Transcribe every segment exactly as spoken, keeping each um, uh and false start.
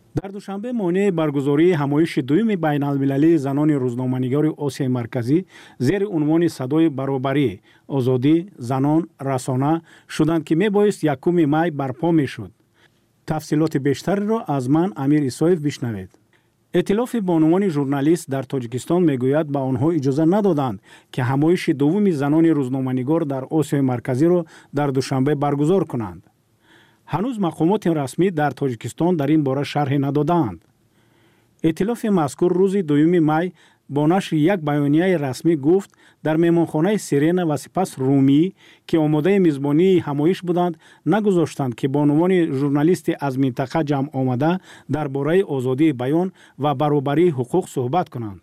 در دوشنبه مانع برگزاری همایش دوم بین المللی زنان روزنامه‌نگار آسیای مرکزی زیر عنوان صدای برابری، آزادی زنان رسانه شدند که میبایست یکم می برپا میشد. تفصیلات بیشتر را از من امیر ایسایف بشنوید. ائتلاف بانوان ژورنالیست در تاجیکستان میگوید به آنها اجازه ندادند که همایش دوم زنان روزنامه‌نگار در آسیای مرکزی را در دوشنبه برگزار کنند. هنوز مقامات رسمی در تاجیکستان در این باره شرح ندادند. ائتلاف مذکور روز دوم می با نشر یک بیانیه رسمی گفت در مهمانخانه سیرنا و سپس رومی که آماده میزبانی همایش بودند نگذاشتند که بانوان ژورنالیست از منطقه جمع آمده درباره آزادی بیان و برابری حقوق صحبت کنند.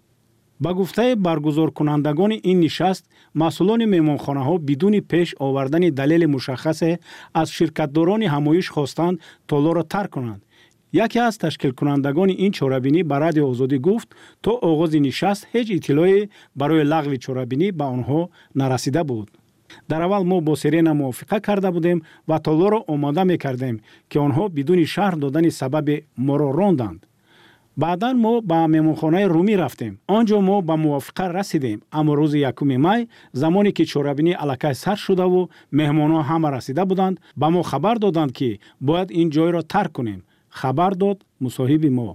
با گفته برگزار کنندگان این نشست، مسئولان مهمانخانه ها بدون پیش آوردن دلیل مشخص از شرکتداران همایش خواستند تالار را ترک کنند. یکی از تشکیل کنندگان این چاره‌بینی به رادیو آزادی گفت تا آغاز نشست هیچ اطلاعی برای لغو چاره‌بینی به آنها نرسیده بود. در اول ما با سیرنا موافقه کرده بودیم و تالار را آماده می‌کردیم که آنها بدون شرح دادن سبب ما را راندند. بعداً ما به مهمانخانه رومی رفتیم. آنجا ما به موافقه رسیدیم، اما روز یکم می زمانی که چاره‌بینی الکی سر شده و مهمانان همه رسیده بودند، به ما خبر دادند که باید این جای را ترک کنیم. خبر داد مصاحب ما.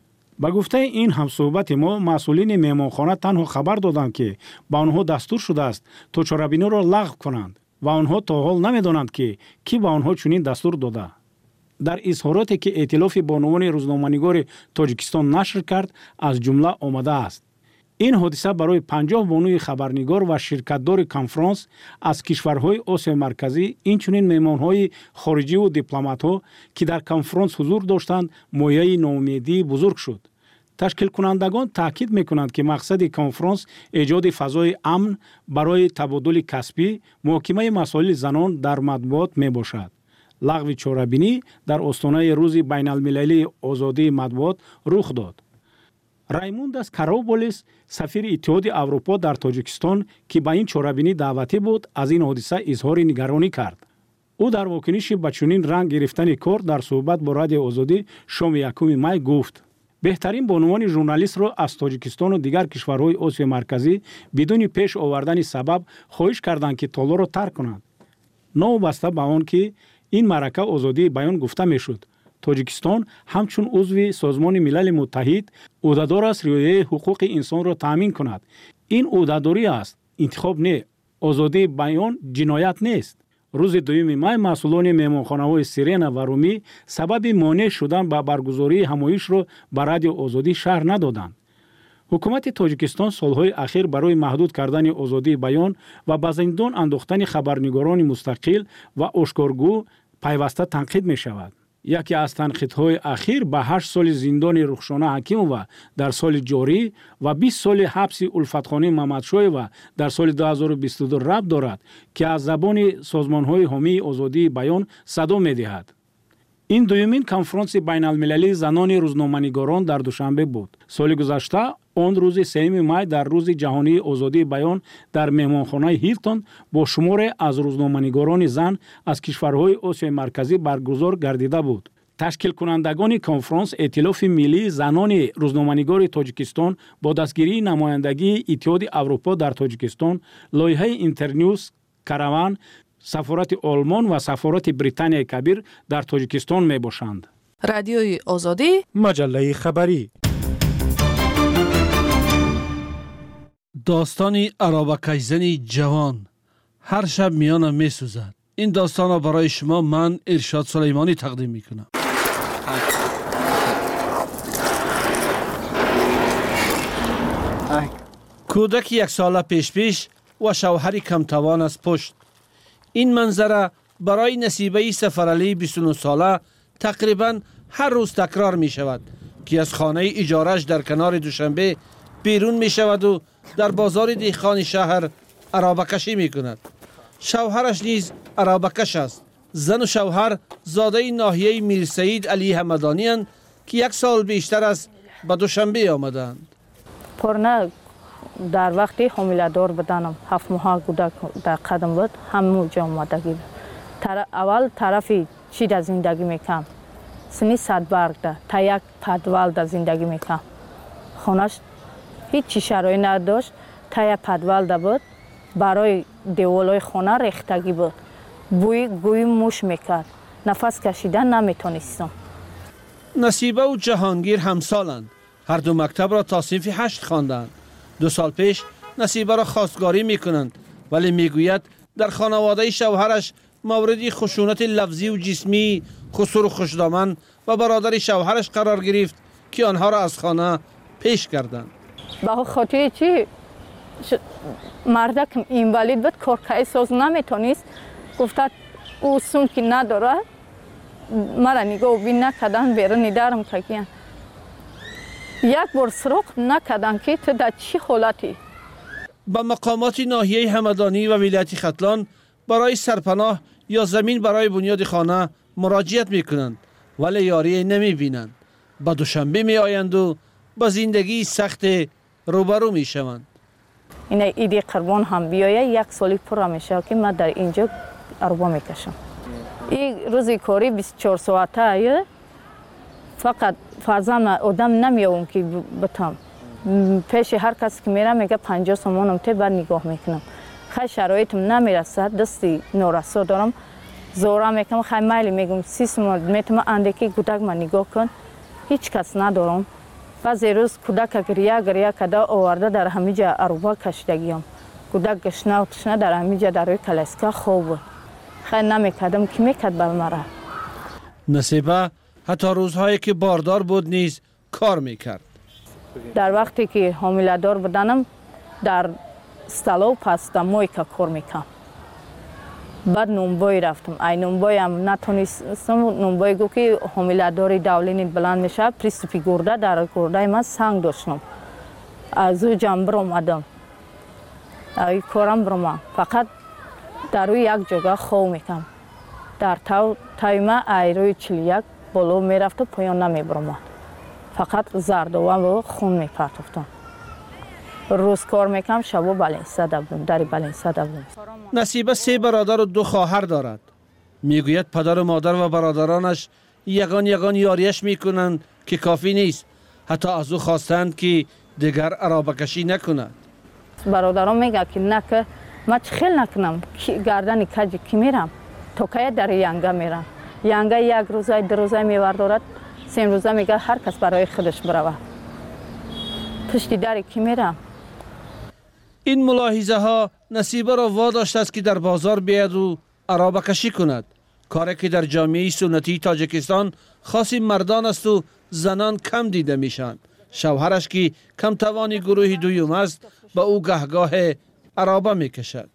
با گفته این همصحبت ما، مسئولین مهمانخانه تنها خبر دادند که به آنها دستور شده است تا چاره‌بینی را لغو کنند و آنها تا حال نمی‌دانند که کی به آنها چنین دستور داده. در اظهاراتی که ائتلاف بانوان روزنامه‌نگار تاجیکستان نشر کرد از جمله آمده است: این حادثه برای پنجاه بانوی خبرنگار و شرکتدار کنفرانس از کشورهای آسیای مرکزی، اینچنین مهمانهای خارجی و دیپلمات‌ها که در کنفرانس حضور داشتند، مایه ناامیدی بزرگ شد. تشکیل کنندگان تاکید می‌کنند که مقصد کنفرانس ایجاد فضای امن برای تبادل کسبی، محاکمه مسائل زنان در مطبوعات میباشد. لغو چاره‌بینی در آستانه روز بین المللی آزادی مطبوعات رخ داد. رایمونداس کاراوبولیس، سفیر اتحاد اروپا در تاجیکستان که به این چاره‌بینی دعوتی بود، از این حادثه اظهار نگرانی کرد. او در واکنش به چنین رنگ گرفتن کار در صحبت با رادیو آزادی شام یکم می گفت: بهترین بانوان ژورنالیست را از تاجیکستان و دیگر کشورهای آسیای مرکزی بدون پیش آوردن سبب خواهش کردند که تالار را ترک کنند. نوبسته به آن که این معرکه آزادی بیان گفته میشد، تاجیکستان همچون عضو سازمان ملل متحد عهده‌دار است رعایت حقوق انسان را تامین کند. این عهده‌داری است، انتخاب نه. آزادی بیان جنایت نیست. روز دوم می مسئولان مهمانخانه‌های سیرنا و رومی سبب مانع شدن به برگزاری همایش را به رادیو آزادی شرح ندادند. حکومت تاجیکستان سالهای اخیر برای محدود کردن آزادی بیان و به زندان انداختن خبرنگاران مستقل و آشکارگو پیوسته تنقید می شود. یکی از تنقیدهای اخیر به هشت سال زندان رخشانه حکیمووا در سال جاری و بیست سال حبس الفتخانه محمدشایوا در سال دو هزار و بیست و دو ربط دارد که از زبان سازمان‌های حامی آزادی بیان صدا می‌دهد. این دومین کنفرانس بین المللی زنان روزنامه‌نگاران در دوشنبه بود. سال گذشته آن روز سوم می در روز جهانی آزادی بیان در مهمانخانه هیلتون با شمار از روزنامه‌نگاران زن از کشورهای آسیای مرکزی برگزار گردیده بود. تشکیل کنندگان کنفرانس ائتلاف ملی زنان روزنامه‌نگار تاجیکستان با دستگیری نمایندگی اتحاد اروپا در تاجیکستان، لایحه اینترنیوز، کاروان، سفارت آلمان و سفارت بریتانیای کبیر در تاجیکستان می باشند. رادیوی آزادی، مجله خبری. داستانی عرابکش‌زنی جوان هر شب میانم می سوزد. این داستان را برای شما من ارشاد سلیمانی تقدیم می کنم. کودک یک ساله پیش پیش و شوهری کم توان از پشت. این منظره برای نصیبه سفرعلی بیست و نه ساله تقریبا هر روز تکرار می شود که از خانه اجارش در کنار دوشنبه بیرون می شود و در بازار دیخان شهر عرابکشی می کند. شوهرش نیز عرابکش است. زن و شوهر زاده ناحیه میر سعید علی همدانی اند که یک سال بیشتر از به دوشنبه آمدند. پرنه در وقتی حامله دار بدنم هفت ماه کودک در قدم بود همونجا آمدگی. اول طرفی چی در زندگی میکنم سنی صد برگ ده تا یک پدوال ده زندگی میکنم. خونش هیچ شرایطی نداشت. تا یک پدوال ده بود. برای دیوالای خانه ریختگی بود. بوی گوی موش میکرد. نفس کشیدن نمیتونستم. نصیبه و جهانگیر همسالند. هر دو مکتب را تا صنف هشت خواندند. دو سال پیش نصیبه را خواستگاری میکنند، ولی میگوید در خانواده شوهرش موردی خشونت لفظی و جسمی خسور و خوشدامن و برادر شوهرش قرار گرفت که آنها را از خانه پیش کردند. با خاطر چی مردک اینوالید بود کارکای ساز نمیتونست، گفتد او سون که نداره مرا نگاه بین نکردن بیرون ندارم که یک بار سراغ نکردن که تو در چی حالتی. با مقامات ناحیه همدانی و ولایت ختلان برای سرپناه یا زمین برای بنیاد خانه مراجعت میکنند، ولی یاری نمی بینند. با دوشنبه می آیند و با زندگی سخت روبرو می شوند. این ایدی قربان هم بیایه یک سالی پر میشه که من در اینجا عربا میکشم. این روزی کاری بیست و چهار ساعته ایه، فقط فرزم آدم نمیاوم که بتم. پیش هر کسی که میرم میگه پنجاه سومانم ته بعد نگاه میکنم. خیلی شرایطم نمیرسد، دستی نورسا دارم، زورا میکنم، خیلی میلی میگم سی سومان میتونم اندکی کودک من نگاه کن، هیچ کس ندارم. بعضی روز کودک گریه گریه کده آورده در همینجا عروبا کشیدگیم. کودک گشنه و تشنه در همینجا در روی کلاسکا خوب بود. خیلی نمیکردم که میکرد بر مرا. نصیبه حتی روزهایی که باردار بود نیز کار میکرد. در وقتی که حامله دار بودنم در استالو پس در مویکا کار میکنم. بعد نونبای رفتم. ای نونبای هم نتونستم. نونبای گو که حامله داری دولینید بلند میشه. پریستوپی گرده در گرده من سنگ داشتم. از او جان برم آدم. ای کارم برم. فقط در روی یک جگه خواه میکنم. در تاو تایمه ای روی چلیک بلو میرفت و پایان نمیبرم. فقط زردوان و خون میپرتفتم. روز کار میکنم، شبو بلنسه دبلم، داری بلنسه دبلم. نصیبه سه برادر و دو خواهر دارد. میگوید پدر و مادر و برادرانش یگان یگان یاریش میکنند که کافی نیست. حتی از او خواستند که دیگر عرابه کشی نکند. برادران میگه که نه که من خیلی نکنم، گردن کج کی میرم، تو که در ینگه میرم. ینگه یک روزه دو روزه میوردارد، سه روزه میگه هر کس برای خودش بروه. پشتی در کی میرم. این ملاحظه ها نصیبه را واداشت است که در بازار بیاید و عرابه کشی کند. کاری که در جامعه سنتی تاجیکستان خاص مردان است و زنان کم دیده میشن. شوهرش که کم توانی گروه دویم است با او گهگاه عرابه میکشد.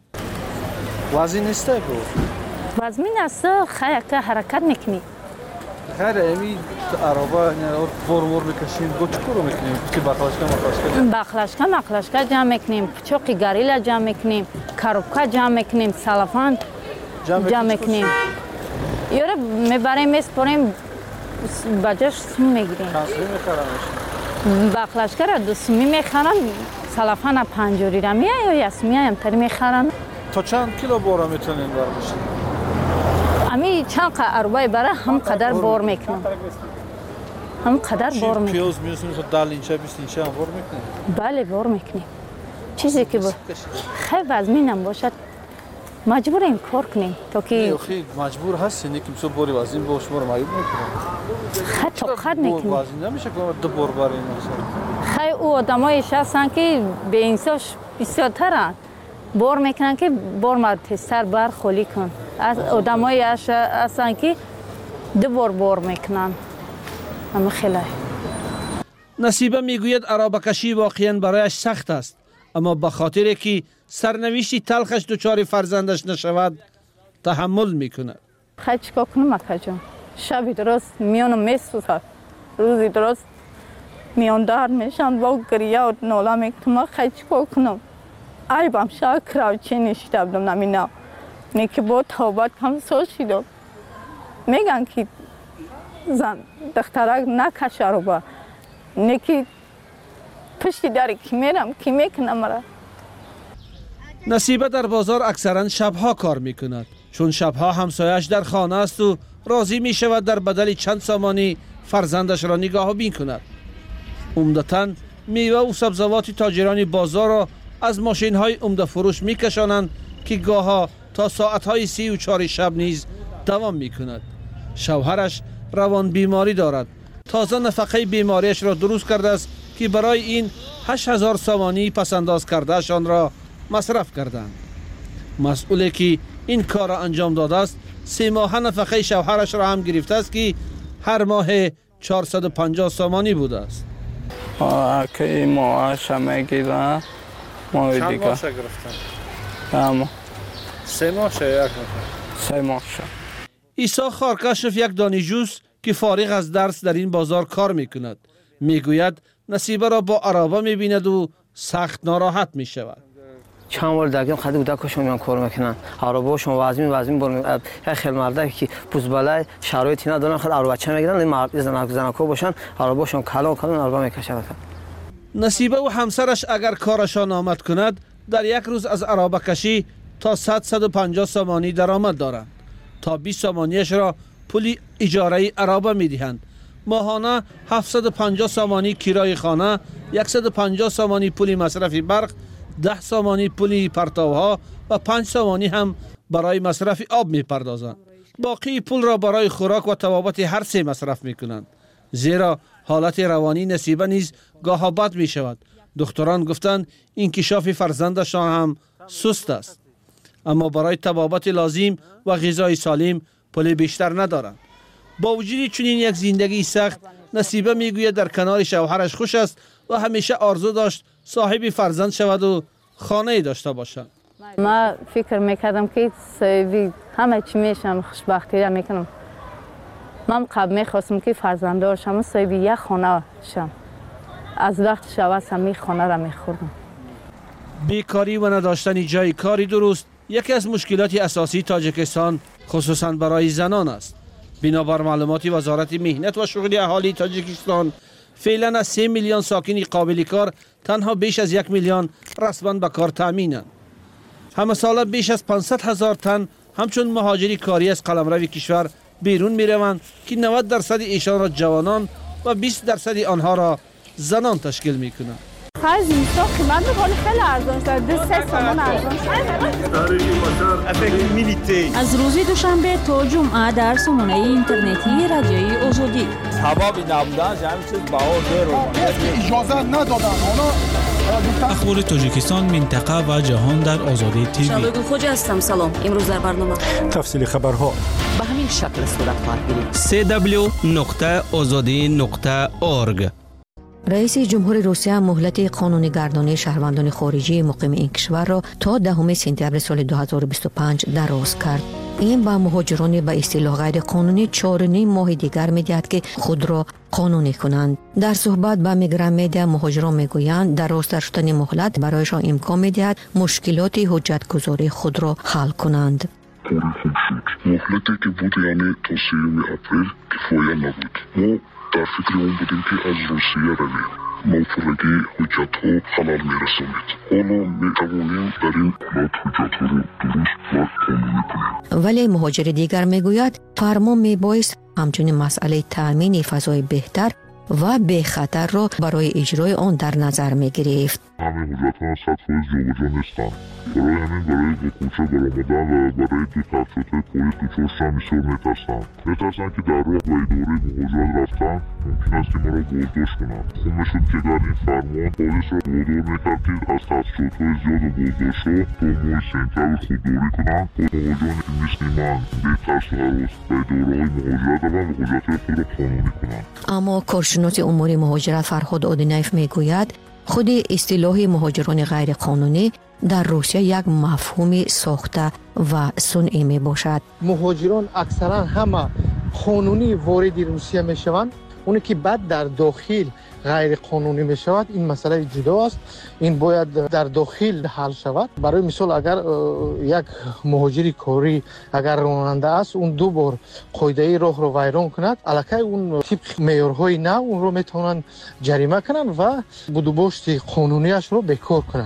وزین نیسته گفت؟ وزمین است خیلی که حرکت میکنی. خیلی امی عرابه بور بور میکشیم، گو چکو رو میکنیم؟ که بخلاشکه مخلاشکه؟ بخلاشکه مخلاشکه جمع میکنیم، پچوقی گریلا جمع میکنیم، کاروبکا جمع میکنیم، سلفان جمع میکنیم. یوره میبریم میسپاریم بجاش سوم میگیریم. چند سومی میخرمش؟ بخلاشکه را دو سومی میخرم، سلفان پنجوری را میای یا یسمی هم تری میخرم. تا چند کیلو بورا میتونین برمشین؟ امی چند قدر عربای برای هم قدر بار میکنم. هم قدر بار میکنم. پیاز میرسیم تا دل اینچه بیست اینچه هم بار میکنیم؟ بله بار میکنیم. چیزی که با خیلی وزمینم باشد مجبوریم کار کنیم تا که خیلی مجبور هستین یکی بسو باری وزین با شما رو معیوب میکنم. خیلی طاقت میکنیم. وزین نمیشه که دو بار بریم مثلا. خیلی او آدمایش هستن که به انصاف بسیارترن. بار میکنن که بار مرتستر بر خالی کن. از آدمایی هستن که دو بار بار میکنن. همه خیلی. نصیبه میگوید عرابه کشی واقعا برایش سخت است، اما به خاطر که سرنوشتی تلخش دچار فرزندش نشود تحمل میکند. خیلی چیکار کنم اکا جان؟ شبی درست میانم میسوزد، روزی درست میان در میشن با گریه و ناله میکنم. خیلی چیکار کنم؟ عیبم شاید کراوچی نشیده بودم نمینا نیکی با توبت کم سال شیدم. میگن که زن دخترک نکشه رو با نیکی پشتی داری کی میرم کی میکنم مرا. نصیبه در بازار اکثرا شبها کار میکند، چون شبها همسایش در خانه است و راضی می شود در بدل چند سامانی فرزندش را نگاه بین کند. عمدتاً میوه و سبزوات تاجران بازار را از ماشین های عمده فروش می کشانند که گاها تا ساعت های سی و چهار شب نیز دوام می کند. شوهرش روان بیماری دارد. تازه نفقه بیماریش را درست کرده است که برای این هشت هزار سامانی پسنداز کردهشان را مصرف کردند. مسئولی که این کار را انجام داده است سه ماه نفقه شوهرش را هم گرفته است که هر ماه چهارصد و پنجاه سامانی بوده است. که ماهش هم گیرن ماه دیگه چند ماه گرفتن؟ اما سه ماه شد یک ماه سه ماه شد. عیسی خارکشف یک دانشجوست که فارغ از درس در این بازار کار می کند. می گوید نصیبه را با عرابه می بیند و سخت ناراحت می شود. چند بار دگم خدی بوده که شما کار میکنن عرباشون وازمی وازمی برن خیلی مرده که پوزبالای شرایطی ندارن خود عربه چه میگیرن مرد زن زنکو باشن عرباشون کلان کلان عربه میکشن. نصیبه و همسرش اگر کارشان آمد کند در یک روز از عربه کشی تا صد صد و پنجاه سامانی درآمد دارند. تا بیست سامانیش را پولی اجاره عربه میدهند. ماهانه هفتصد و پنجاه سامانی کرای خانه، صد و پنجاه سامانی پولی مصرف برق، ده سامانی پولی پرتوها و پنج سامانی هم برای مصرف آب می پردازند. باقی پول را برای خوراک و طبابت هر سه مصرف می کنند. زیرا حالت روانی نصیبه نیز گاه بد می شود. دکتران گفتند انکشاف فرزندشان هم سست است. اما برای طبابت لازم و غذای سالم پول بیشتر ندارند. با وجود چنین یک زندگی سخت، نصیبه می گوید در کنار شوهرش خوش است و همیشه آرزو داشت صاحب فرزند شود و خانه داشته باشد. ما فکر میکردم که صاحبی همه چی میشم، خوشبختی را میکنم. من قبل میخواستم که فرزنددار شم، صاحبی یک خانه شم. از وقت شود سمی خانه را میخوردم. بیکاری و نداشتن جای کاری درست یکی از مشکلات اساسی تاجیکستان خصوصا برای زنان است. بنابر معلومات وزارت مهنت و شغل اهالی تاجیکستان، فعلا از سه میلیون ساکن قابل کار تنها بیش از یک میلیون رسما به کار تامینند. همه ساله بیش از پانصد هزار تن همچون مهاجری کاری از قلمرو کشور بیرون می روند که نود درصد ایشان را جوانان و بیست درصد آنها را زنان تشکیل می کنند. خرج اینستا قیمت میکنه خیلی ارزان شده، دو سه سامان ارزان شده. از روز دوشنبه تا جمعه در سامانه اینترنتی رادیوی آزادی. سببی نبودن همین چیز بهار دیر اجازه ندادن. اخبار تاجیکستان، منطقه و جهان در آزادی تیوی. شبگون خوجا هستم. سلام. امروز در برنامه تفصیل خبرها به همین شکل صورت خواهد گرفت. سی دبلیو نقطه آزادی نقطه اورگ. رئیس جمهور روسیه مهلت قانونی گردانی شهروندان خارجی مقیم این کشور را تا دهم سپتامبر سال دو هزار و بیست و پنج دراز کرد. این با مهاجران به اصطلاح غیر قانونی چهار و نیم ماه دیگر می‌دهد که خود را قانونی کنند. در صحبت با میگرام مدیا مهاجران میگویند درازتر شدن مهلت برایشان امکان می‌دهد مشکلات حجت‌گذاری خود را حل کنند. مهلتی که بود یعنی تا سیوم اپریل کفایه نبود. ما در فکر اون بودیم که از روسیه رویم موفقی حجت ها حلال میرسونید. حالا میتوانیم در این حالت حجت ها رو درست و قانونی کنیم. ولی مهاجر دیگر میگوید فرمان میبایست همچنین مسئله تأمین فضای بهتر و به خطر را برای اجرای آن در نظر میگرفت. همین حجت ها صد فایز جابجا نیستند. برای همین برای با کوچه برآمدن و برای دو تفشات پاییز دچار شمیسور میترسند. میترسند که در راه و اداره مهاجرت رفتن ممکن است که مرا بازداشت کنند. خود میشد که در این فرمان پلیس را وادار میکرد که از تفشات‌های زیاد و بازداشت‌ها تا ماه سپتامبر خودداری کنند و مهاجرانی که مثل من بی‌ترس و هراس به اداره‌های مهاجرت روند و حجت‌های خود را قانونی کنند. اما کارشناس امور مهاجرت فرهاد آدینایف میگوید خود اصطلاح مهاجران غیر قانونی در روسیه یک مفهوم ساخته و صنعی می باشد. مهاجران اکثرا همه قانونی وارد روسیه می شوند. اونی که بعد در داخل غیر قانونی می شود این مسئله جدا است. این باید در داخل حل شود. برای مثال اگر یک مهاجر کاری اگر راننده است اون دو بار قاعده راه رو ویران کند الکی اون طبق معیارهای نو اون رو میتونن جریمه کنند و بودوباشت قانونیش رو بکار کنند.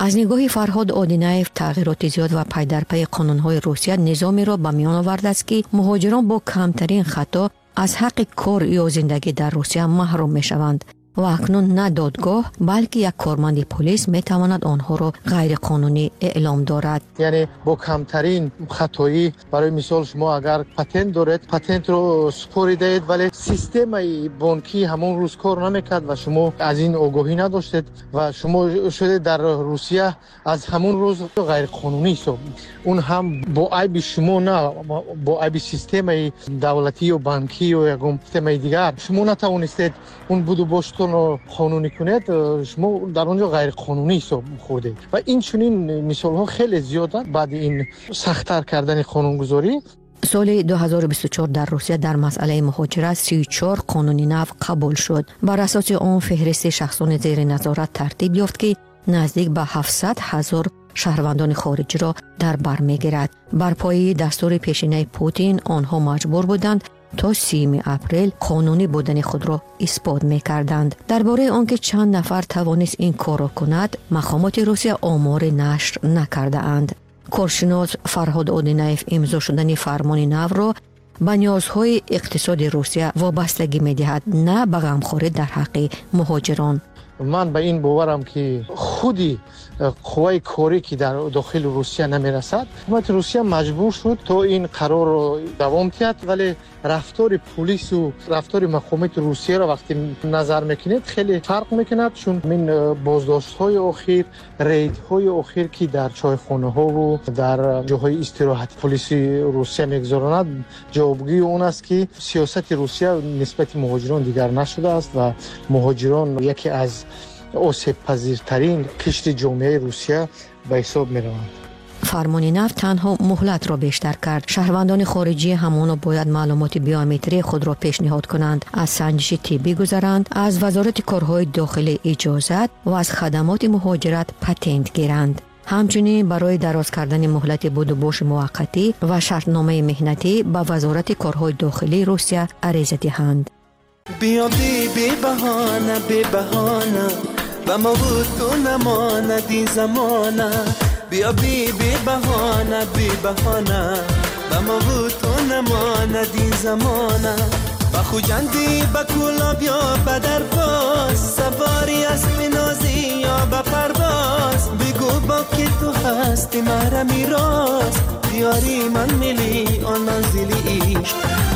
از نگاه فرهاد آدینایف تغییرات زیاد و پی در پی قانون‌های روسیه نظامی را به میان آورده است که مهاجران با کمترین خطا از حق کار یا زندگی در روسیه محروم می‌شوند و اکنون نه دادگاه بلکه یک کارمند پلیس میتواند آنها را غیر قانونی اعلام دارد. یعنی با کمترین خطایی برای مثال شما اگر پتنت دارید پتنت رو سپردید ولی سیستم بانکی همون روز کار نمیکرد و شما از این آگاهی نداشتید و شما شده در روسیه از همون روز غیر قانونی حساب. اون هم با عیب شما نه با عیب سیستم دولتی و بانکی و یکم سیستم دیگر شما نتوانستید اون بودو باش قانونی کنید شما در اونجا غیر قانونی حساب خورده و این چنین مثال ها خیلی زیاده. بعد این سخت‌تر کردن قانونگذاری سال دو هزار و بیست و چهار در روسیه در مسئله مهاجرت سی و چهار قانونی نو قبول شد. بر اساس آن فهرست شخصان زیر نظارت ترتیب یافت که نزدیک به هفتصد هزار شهروندان خارجی را در بر میگیرد. بر پایه دستور پیشینه پوتین آنها مجبور بودند تا سیوم اپریل قانونی بودن خود را اثبات می‌کردند. درباره آنکه چند نفر توانست این کار را کند مقامات روسیه آمار نشر نکرده اند. کارشناس فرهاد آدینایف امضا شدن فرمان نو را به نیازهای اقتصاد روسیه وابستگی می‌دهد نه به غمخواری در حق مهاجران. من به این باورم که خودی قوای کاری که در داخل روسیه نمیرسد حکومت روسیه مجبور شد تا این قرار رو دوام دهد ولی رفتار پلیس و رفتار مقامات روسیه را وقتی نظر میکنید خیلی فرق میکند چون من بازداشت های اخیر رید های اخیر که در چایخانه ها و در جاهای استراحت پلیس روسیه میگذراند جوابگوی اون است که سیاست روسیه نسبت مهاجران دیگر نشده است و مهاجران یکی از آسیب پذیرترین قشر جامعه روسیه به حساب می روند. فرمان نو تنها مهلت را بیشتر کرد. شهروندان خارجی همانا باید معلومات بیومتری خود را پیشنهاد کنند، از سنجش طبی گذرند، از وزارت کارهای داخلی اجازت و از خدمات مهاجرت پتنت گیرند. همچنین برای دراز کردن مهلت بود و باش موقتی و شرطنامه مهنتی به وزارت کارهای داخلی روسیه عریضه دهند. بیا بی بی بهانه بی بهانه و ما بود تو نماندی زمانه بیا بی بی بهانه بی بهانه و ما بود تو نماندی زمانه و خوجندی با کولا بیا بدر باز سواری اسب نازی یا با پرواز بگو با که تو هستی مرا میراز بیاری من میلی آن منزلی عشق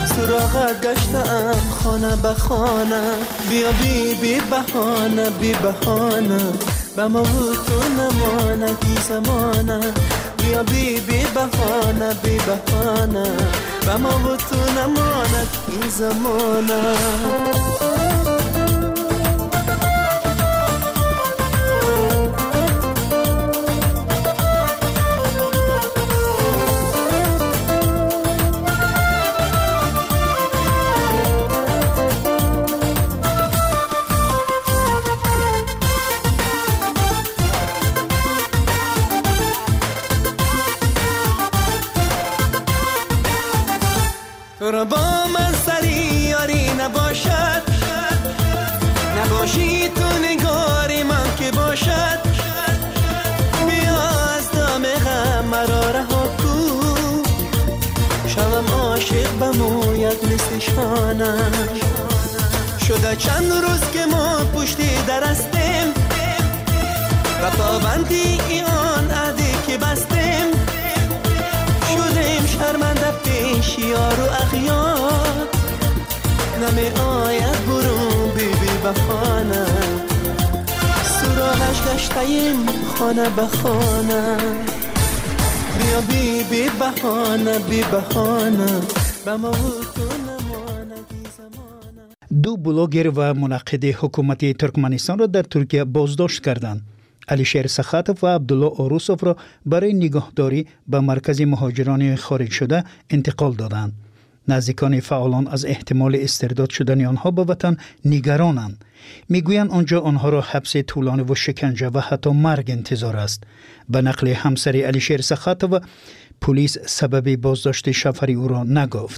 سراغت گشتم خانه به خانه بیا بی بی بهانه بی بهانه به ما بود تو نمانه بی زمانه بیا بی بی بهانه بی بهانه به ما بود تو نمانه بی زمانه تو را با من سری یاری نباشد نباشی تو نگاری من که باشد بیا از دام غم مرا رها کن شوم عاشق بموید مثل شانم شده چند روز که ما پشتی درستیم و پابندی آن عهدی که بستیم شدیم شرمنده پیش یار و اغیار نمی آید برون بی بی بخانه سراغش گشتیم خانه به خانه بیا بی بی بهانه بی بهانه به ما تو نمانه بی زمانه. دو بلاگر و منعقد حکومت ترکمنستان را در ترکیه بازداشت کردند. علیشیر سخاتوف و عبدالله آروسوف را برای نگهداری به مرکز مهاجران خارج شده انتقال دادند. نزدیکان فعالان از احتمال استرداد شدن آنها به وطن نگرانند. میگویند آنجا آنها را حبس طولانی و شکنجه و حتی مرگ انتظار است. به نقل همسر علیشیر سخاتوف، پلیس سبب بازداشت شفری او را نگفت.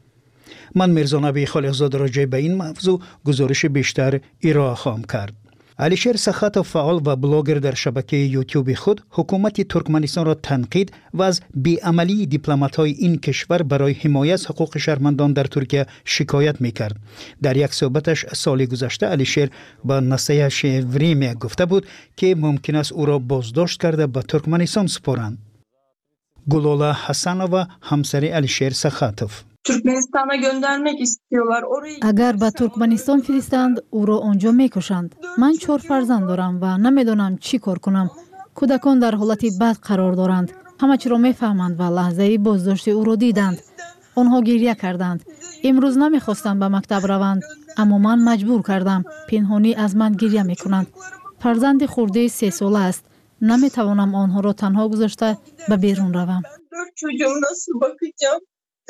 من میرزا نبی خالقزاده راجع به این موضوع گزارش بیشتر ارائه خواهم کرد. علیشیر سخاتوف فعال و بلاگر در شبکه یوتیوب خود حکومت ترکمنستان را تنقید و از بی‌عملی دیپلمات‌های این کشور برای حمایت از حقوق شهروندان در ترکیه شکایت می‌کرد. در یک صحبتش سال گذشته علیشیر با نسایه شیوریم گفته بود که ممکن است او را بازداشت کرده به ترکمنستان سپارند. Gulala Hasanova همسر علیشیر سخاتوف Türkmenistan'a göndermek istiyorlar. Orayı Agar ba Turkmenistan firistand, او را آنجا میکشند. من چهار فرزند دارم و نمیدونم چی کار کنم. کودکان در حالتی بد قرار دارند. همه چی را میفهمند و لحظه بازداشت او را دیدند. آنها گریه کردند. امروز نمیخواستند به مکتب روند، اما من مجبور کردم. پنهانی از من گریه میکنند. فرزند خورده سه ساله است. نمیتوانم آنها را تنها گذاشته به بیرون روم. dört çocuğum nasıl bakacağım?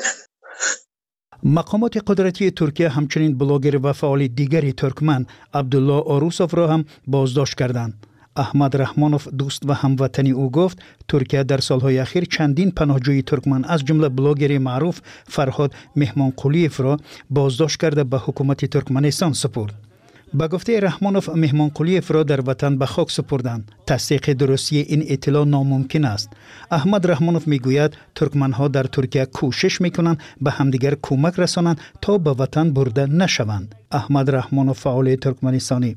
مقامات قدرتی ترکیه همچنین بلاگر و فعال دیگری ترکمن عبدالله آروسوف را هم بازداشت کردند. احمد رحمانوف دوست و هموطنی او گفت ترکیه در سالهای اخیر چندین پناهجوی ترکمن از جمله بلاگر معروف فرهاد مهمانقلیف را بازداشت کرده به حکومت ترکمنستان سپرد. با گفته رحمانوف مهمانقلیف را در وطن به خاک سپردند. تصدیق درستی این اطلاع ناممکن است. احمد رحمانوف میگوید ترکمنها در ترکیه کوشش میکنند به همدیگر کمک رسانند تا به وطن برده نشوند. احمد رحمانوف فعال ترکمنستانی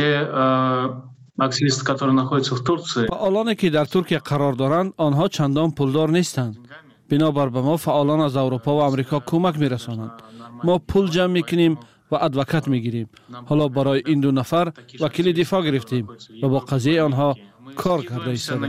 فعالانی که در ترکیه قرار دارند آنها چندان پولدار نیستند. بنابر به ما فعالان از اروپا و آمریکا کمک میرسانند. ما پول جمع میکنیم و ادوکات میگیریم. حالا برای این دو نفر وکیل دفاع گرفتیم و با قضیه آنها کار کرده ایستادیم.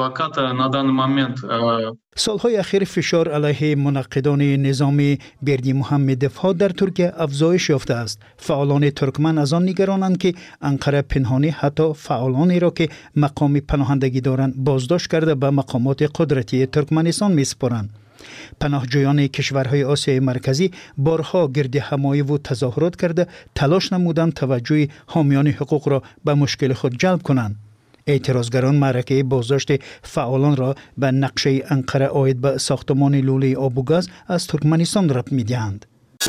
سالهای اخیر فشار علیه منقدان نظام بردی محمد دفاع در ترکیه افزایش یافته است. فعالان ترکمن از آن نگرانند که انقره پنهانی حتی فعالانی را که مقام پناهندگی دارند بازداشت کرده به مقامات قدرتی ترکمنستان میسپارند. پناهجویان کشورهای آسیای مرکزی بارها گرد همایی و تظاهرات کرده تلاش نمودند توجه حامیان حقوق را به مشکل خود جلب کنند. اعتراضگران معرکه بازداشت فعالان را به نقشه انقره عاید به ساختمان لوله آب و گاز از ترکمنستان ربط می‌دهند.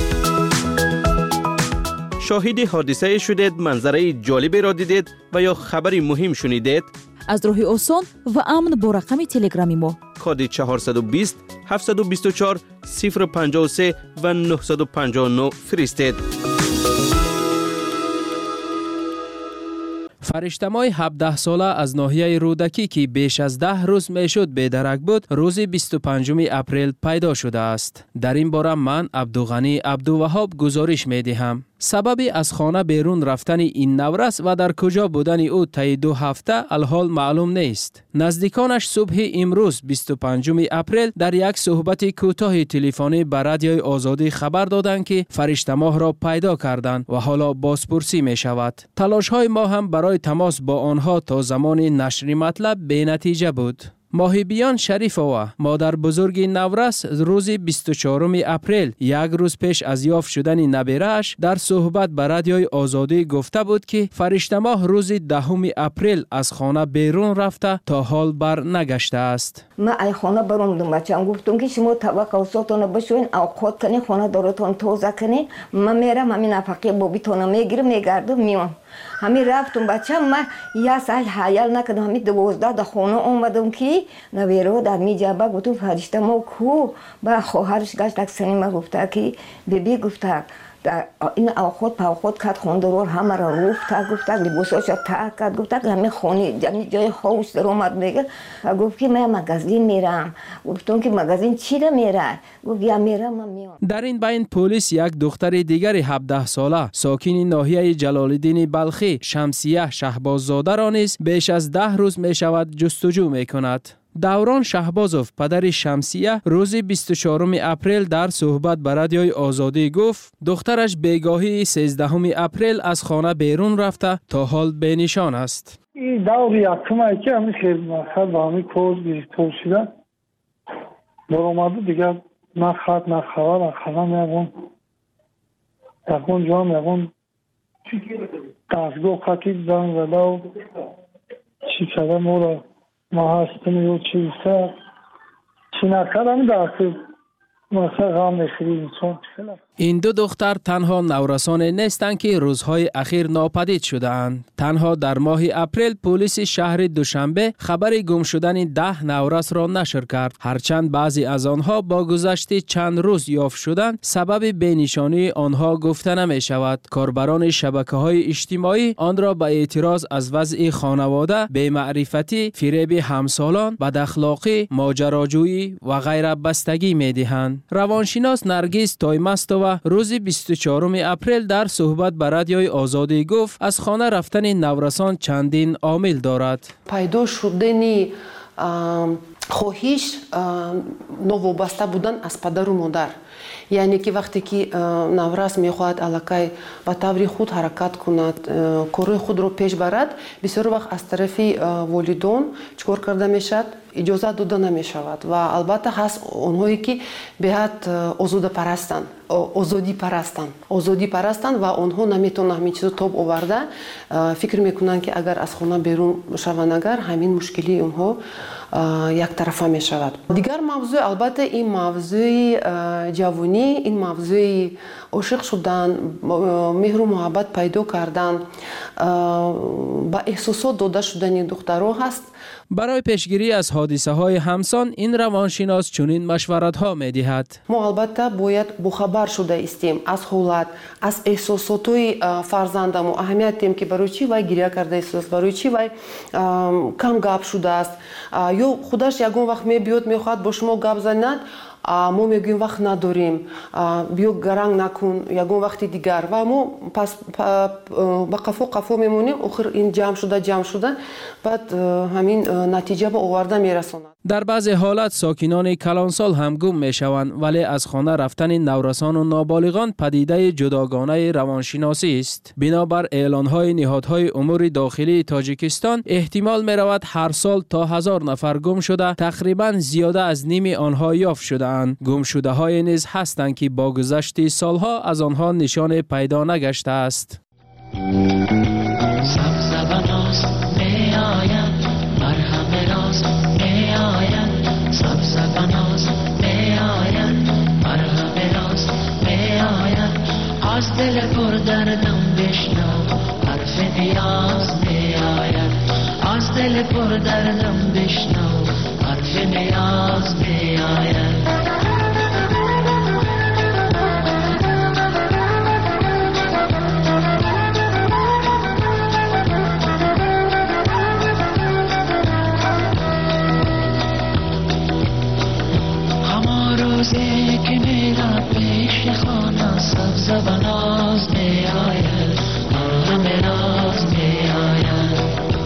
شاهد حادثه شدید، منظره جالبی را دیدید و یا خبری مهم شنیدید؟ از راه آسان و امن با رقم تلگرامی ما کد چهارصد و بیست هفتصد و بیست و چهار صفر پنجاه و سه و نهصد و پنجاه و نه فرستید. فرشتمای هفده ساله از ناحیه رودکی که بیش از ده روز میشد بی‌درک بود روز بیست و پنجم اپریل پیدا شده است. در این باره من عبدالغنی عبدالوهاب گزارش میدهم. سبب از خانه بیرون رفتن این نورس و در کجا بودن او طی دو هفته الحال معلوم نیست. نزدیکانش صبح امروز بیست و پنجم اپریل در یک صحبت کوتاه تلفنی به رادیوی آزادی خبر دادند که فرشته ماه را پیدا کردند و حالا بازپرسی می شود. تلاش های ما هم برای تماس با آنها تا زمان نشر مطلب بی نتیجه بود. ماهیبیان شریفова مادر بزرگ نورس روز بیست و چهارم اپریل یک روز پیش از یافت شدن نبیره‌اش در صحبت به رادیوی آزادی گفته بود که فرشته ماه روز دهم اپریل از خانه بیرون رفته تا حال بر نگشته است. من از خانه برآمدم بچه‌ام گفتم که شما توقعاتتون بشوین اوقات کنین خانه دارتون توزیع کنین من میرم همین نفقه بابیتون میگیرم میگردم میام. همین رفتم بچه من یه سال حیال نکردم همین دوازده در خانه آمدم که نویرو در می جبه گفتم فرشته ما کو با خواهرش گشت اکسانی ما گفته که بیبی گفته این اوقات پا اوقات کت خوندرور همه را روفته گفته لباساش تا کرد گفته که همین خانه جمعی جای خوش در آمد میگه گفت که من مگزین میرم گفتم که مگزین چی را میره گفت یا میرم من میام. در این بین پلیس یک دختر دیگر هفده ساله ساکن ناحیه جلالالدین بلخی شمسیه شهباززاده را نیز بیش از ده روز می شود جستجو می کند. دوران شهبازوف پدر شمسیه روز بیست و چهارم اپریل در صحبت به رادیوی آزادی گفت دخترش بیگاهی سیزدهم اپریل از خانه بیرون رفته تا حال به نشان است. این دور یکمه که همین خیلی مخصد و همین کوز گریستور شده برآمده دیگه نه خط نه خبر نه خبر میگم یکون جا میگم دستگاه خطی زن زده و چی کده مورا ما هستیم یه چیزی سر چی نکرد همین دسته این دو دختر تنها نورسان نیستند که روزهای اخیر ناپدید شده‌اند. تنها در ماه اپریل پلیس شهر دوشنبه خبر گم شدن ده نورس را نشر کرد. هرچند بعضی از آنها با گذشت چند روز یافت شدند، سبب بینشانی آنها گفته نمی شود. کاربران شبکه‌های اجتماعی آن را به اعتراض از وضع خانواده، بی‌معرفتی، فریب همسالان، بداخلاقی، ماجراجویی و غیر بستگی می‌دهند. روانشناس نرگس تایمستووا روز بیست و چهارم اپریل در صحبت با رادیوی آزادی گفت از خانه رفتن نورسان چندین عامل دارد. پیدا شدن خواهش نوابسته بودن از پدر و مادر، یعنی که وقتی که نورس میخواهد علاقه به طور خود حرکت کند، کار خود را پیش برد، بسیار وقت از طرف والدین چکار کرده میشد، اجازه داده نمی شود و البته هست اونهایی که بهت آزاده پرستند، آزادی پرستند، آزادی پرستند و آنها نمیتونن همین چیزو تاب آورده، فکر میکنن که اگر از خانه بیرون شوند اگر همین مشکلی اونها یک طرفه می شود. دیگر موضوع البته این موضوع جوانی، این موضوع عاشق شدن، مهر و محبت پیدا کردن، با احساسات داده شدن دخترها هست. برای پیشگیری از حادثه های همسان این روانشناس چنین مشورت ها می دهد. ما البته باید بخبر شده استیم از حالت، از احساسات های فرزندم و اهمیت دیم که برای چی وای گریه کرده است، برای چی وای کم گپ شده است، یا خودش یگون وقت می بیاد می خواهد با شما گپ زند، ما میگویم وقت نداریم، بیا گرنگ نکن یگون وقتی دیگر و ما پس با قفو قفو میمونیم، آخر این جمع شده جمع شده بعد همین نتیجه به آورده میرساند. در بعضی حالت ساکنان کلانسال هم گم میشوند، ولی از خانه رفتن نورسان و نابالغان پدیده جداگانه روانشناسی است. بنابر اعلان‌های نهادهای امور داخلی تاجیکستان احتمال می‌رود هر سال تا هزار نفر گم شده، تقریباً زیاده از نیم آنها یافت شده‌اند. گم شده های نیز هستند که با گذشت سالها از آنها نشان پیدا نگشته است. از دل پر دردم بشنو حرف نیاز می آید، از دل پر دردم بشنو حرف نیاز می آید. همه روزی که میرم پیش خانه سبز و ناز می آید، همه راز می آید.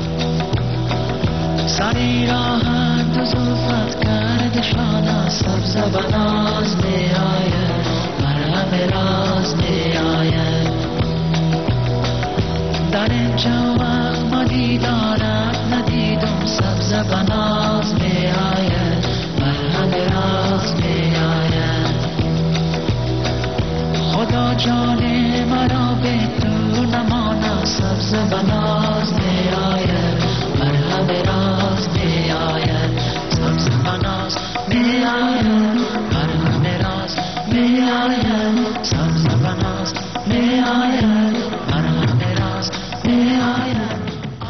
سری راهند و زلفت کرد شانه سبز و ناز می آید، همه راز می آید. در اینجا وقت ما دیدارت ندیدم سبز و ناز می آید، همه راز می آید. خدا جان مرا به تو نماند سبز و ناز می آید، مرهم راز می آید، سبز و ناز می آید، مرهم راز می آید، سبز و ناز می آید، مرهم راز می آید.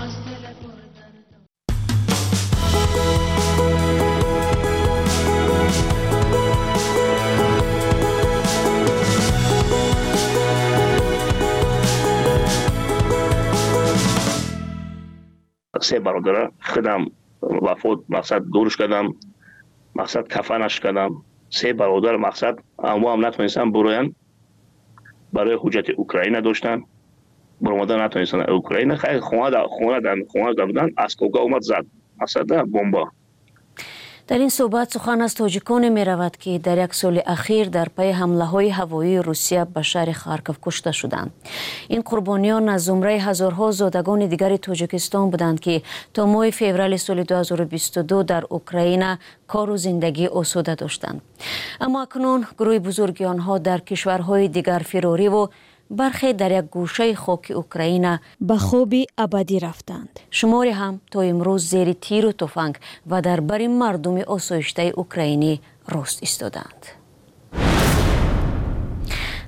سه برادر خودم وفات مقصد دورش کردم، مقصد کفنش کردم. سه برادر مقصد اما هم نتونستن بروین، برای حجت اوکراین داشتن، برآمدن نتونستن اوکراین. خیلی خونه دا خونه دادن خونه دادن از کوگا اومد زد مقصد بمبا. در این صحبت سخن از تاجیکان می رود که در یک سال اخیر در پی حمله های هوایی روسیه به شهر خارکوف کشته شدند. این قربانیان از زمره هزارها زادگان دیگر تاجیکستان بودند که تا ماه فوریه سال دو هزار و بیست و دو در اوکراین کار و زندگی آسوده داشتند. اما اکنون گروه بزرگی آنها در کشورهای دیگر فراری و برخی در یک گوشه خاک اوکراین به خوابی ابدی رفتند. شماری هم تا امروز زیر تیر و تفنگ و در بر مردم آسایشته اوکراینی راست ایستادند.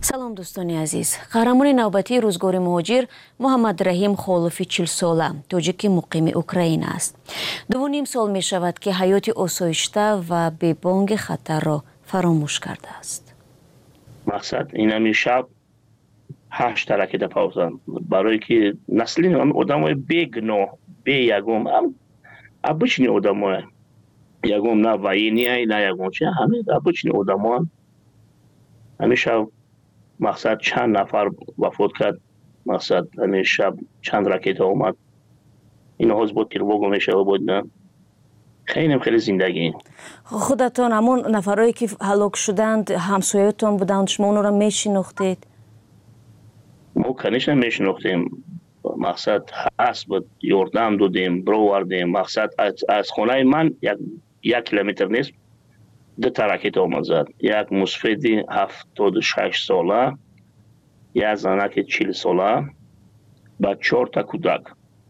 салом дӯстони азиз. қаҳрамони навбатии рӯзгори муҳоҷир Муҳаммад Раҳим Холифи чил сола тоҷики муқими Украина аст. Дувоним сол мешавад ки ҳаёти осоишта ва бебонги хатарро фаромӯш кардааст. мақсад инами шаб ҳашт ракета павзан барое ки насли одамои бегуноҳ бе ягон обычни одамоe ягон на военияй на ягон чи ҳамин обычни одамоам ҳамин шаб мақсад чанд нафар вафот кард. мақсад ҳамин шаб чанд ракета омад. инҳоз бод тревога мешава бод на хеле хеле зиндагӣ. худатон ҳамон нафарое ки ҳалок шуданд ҳамсоятон буданд, шумо онро мешинохтед? мо конечно мешинохтем. мақсад ҳаст буд ёрдам додем бировардем. мақсад аз хонаи ман як километр нест дута ракета омад зад. як мусфеди ҳафтоду шаш сола, як занаки чил сола ба чорта кӯдак.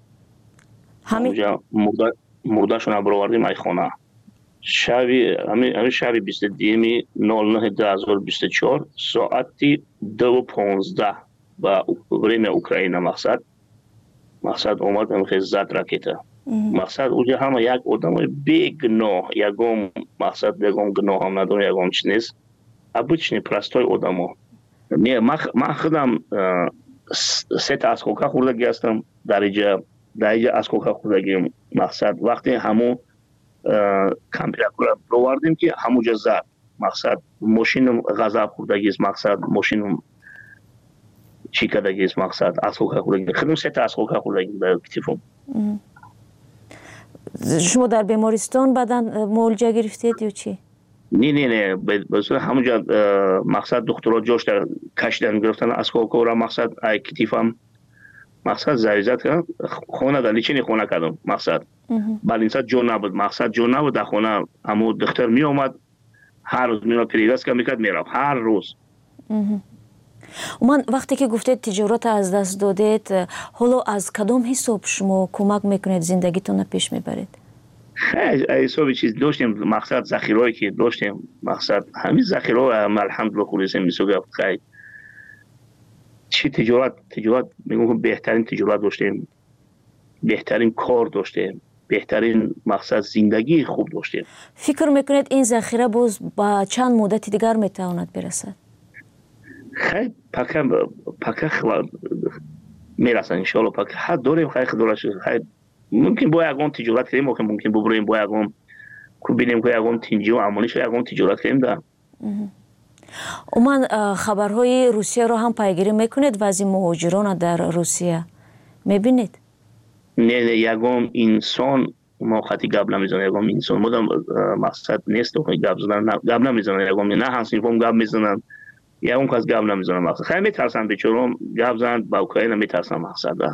мурдашона бировардем ай хона. шаби ҳамин шаби бисту дуюми нол нӯҳи ду ҳазору бисту чор соати ду понздаҳ ба время Украина мақсад мақсад омад ҳамихе зад ракета. мақсад уҷа ҳама як одамои бегуноҳ ягон мақсад ягон гуноҳ ҳам надорад, ягон чиз нест. обычни простой одамо. не ман худам сета осколка хӯрдагӣ ҳастам. дариҷа дариҷа осколка хӯрдагӣ. мақсад вақте ҳамон компиратура бировардем ки ҳамуҷа зад. мақсад мошинам ғазаб хӯрдагист. мақсад мошинам чӣ кардагист. мақсад осколка хӯрдагӣ. худам сета осколка хӯрдагӣ дар китифам. шумо дар бемористон баъдан муолиҷа гирифтед ё чӣ? не не не ҳамуҷа мақсад духтуро ҷошта кашидан гирифтан осколкаро. мақсад ай китифам мақсад заризат кард. хона дар личини хона кардам. мақсад балинсад ҷо набуд. мақсад ҷо набуд дар хона. аммо духтар меомад ҳар рӯз меомад перевязка мекард мерафт ҳар рӯз. уман вақте ки гуфтед тиҷората аз даст додед, ҳоло аз кадом ҳисоб шумо кӯмак мекунед зиндагитонро пеш мебаред? ҳисоби чиз доштем. мақсад захирое ки доштем. мақсад ҳамин захирао алҳамдулилла хулисем мисога хай чи тиҷорат тиҷорат мегӯям беҳтарин тиҷорат доштем. беҳтарин кор доштем. беҳтарин мақсад зиндагии хуб доштем. фикр мекунед ин захира боз ба чанд муддати дигар метавонад бирасад? хай пака пака мерасад иншоалло. пака ҳад дорем. хай худораш хай мумкин бо ягон тиҷорат кардем. мумкин бубурем бо ягон ку бинем ку ягон тинҷио амалиш ягон тиҷорат кардем да. уман хабарҳои Русияро ҳам пайгирӣ мекунед? вазъи муҳоҷирона дар Русия мебинед? не не ягон инсон мо хати гап намезанам. ягон инсон модам мақсад нест гап задан гап намезанам. ягон на ҳамсинфом гап мезанам. ягон кас гап намезанам. мақсад хай метарсам бечорам гап занад ба Украина метарсам. мақсад да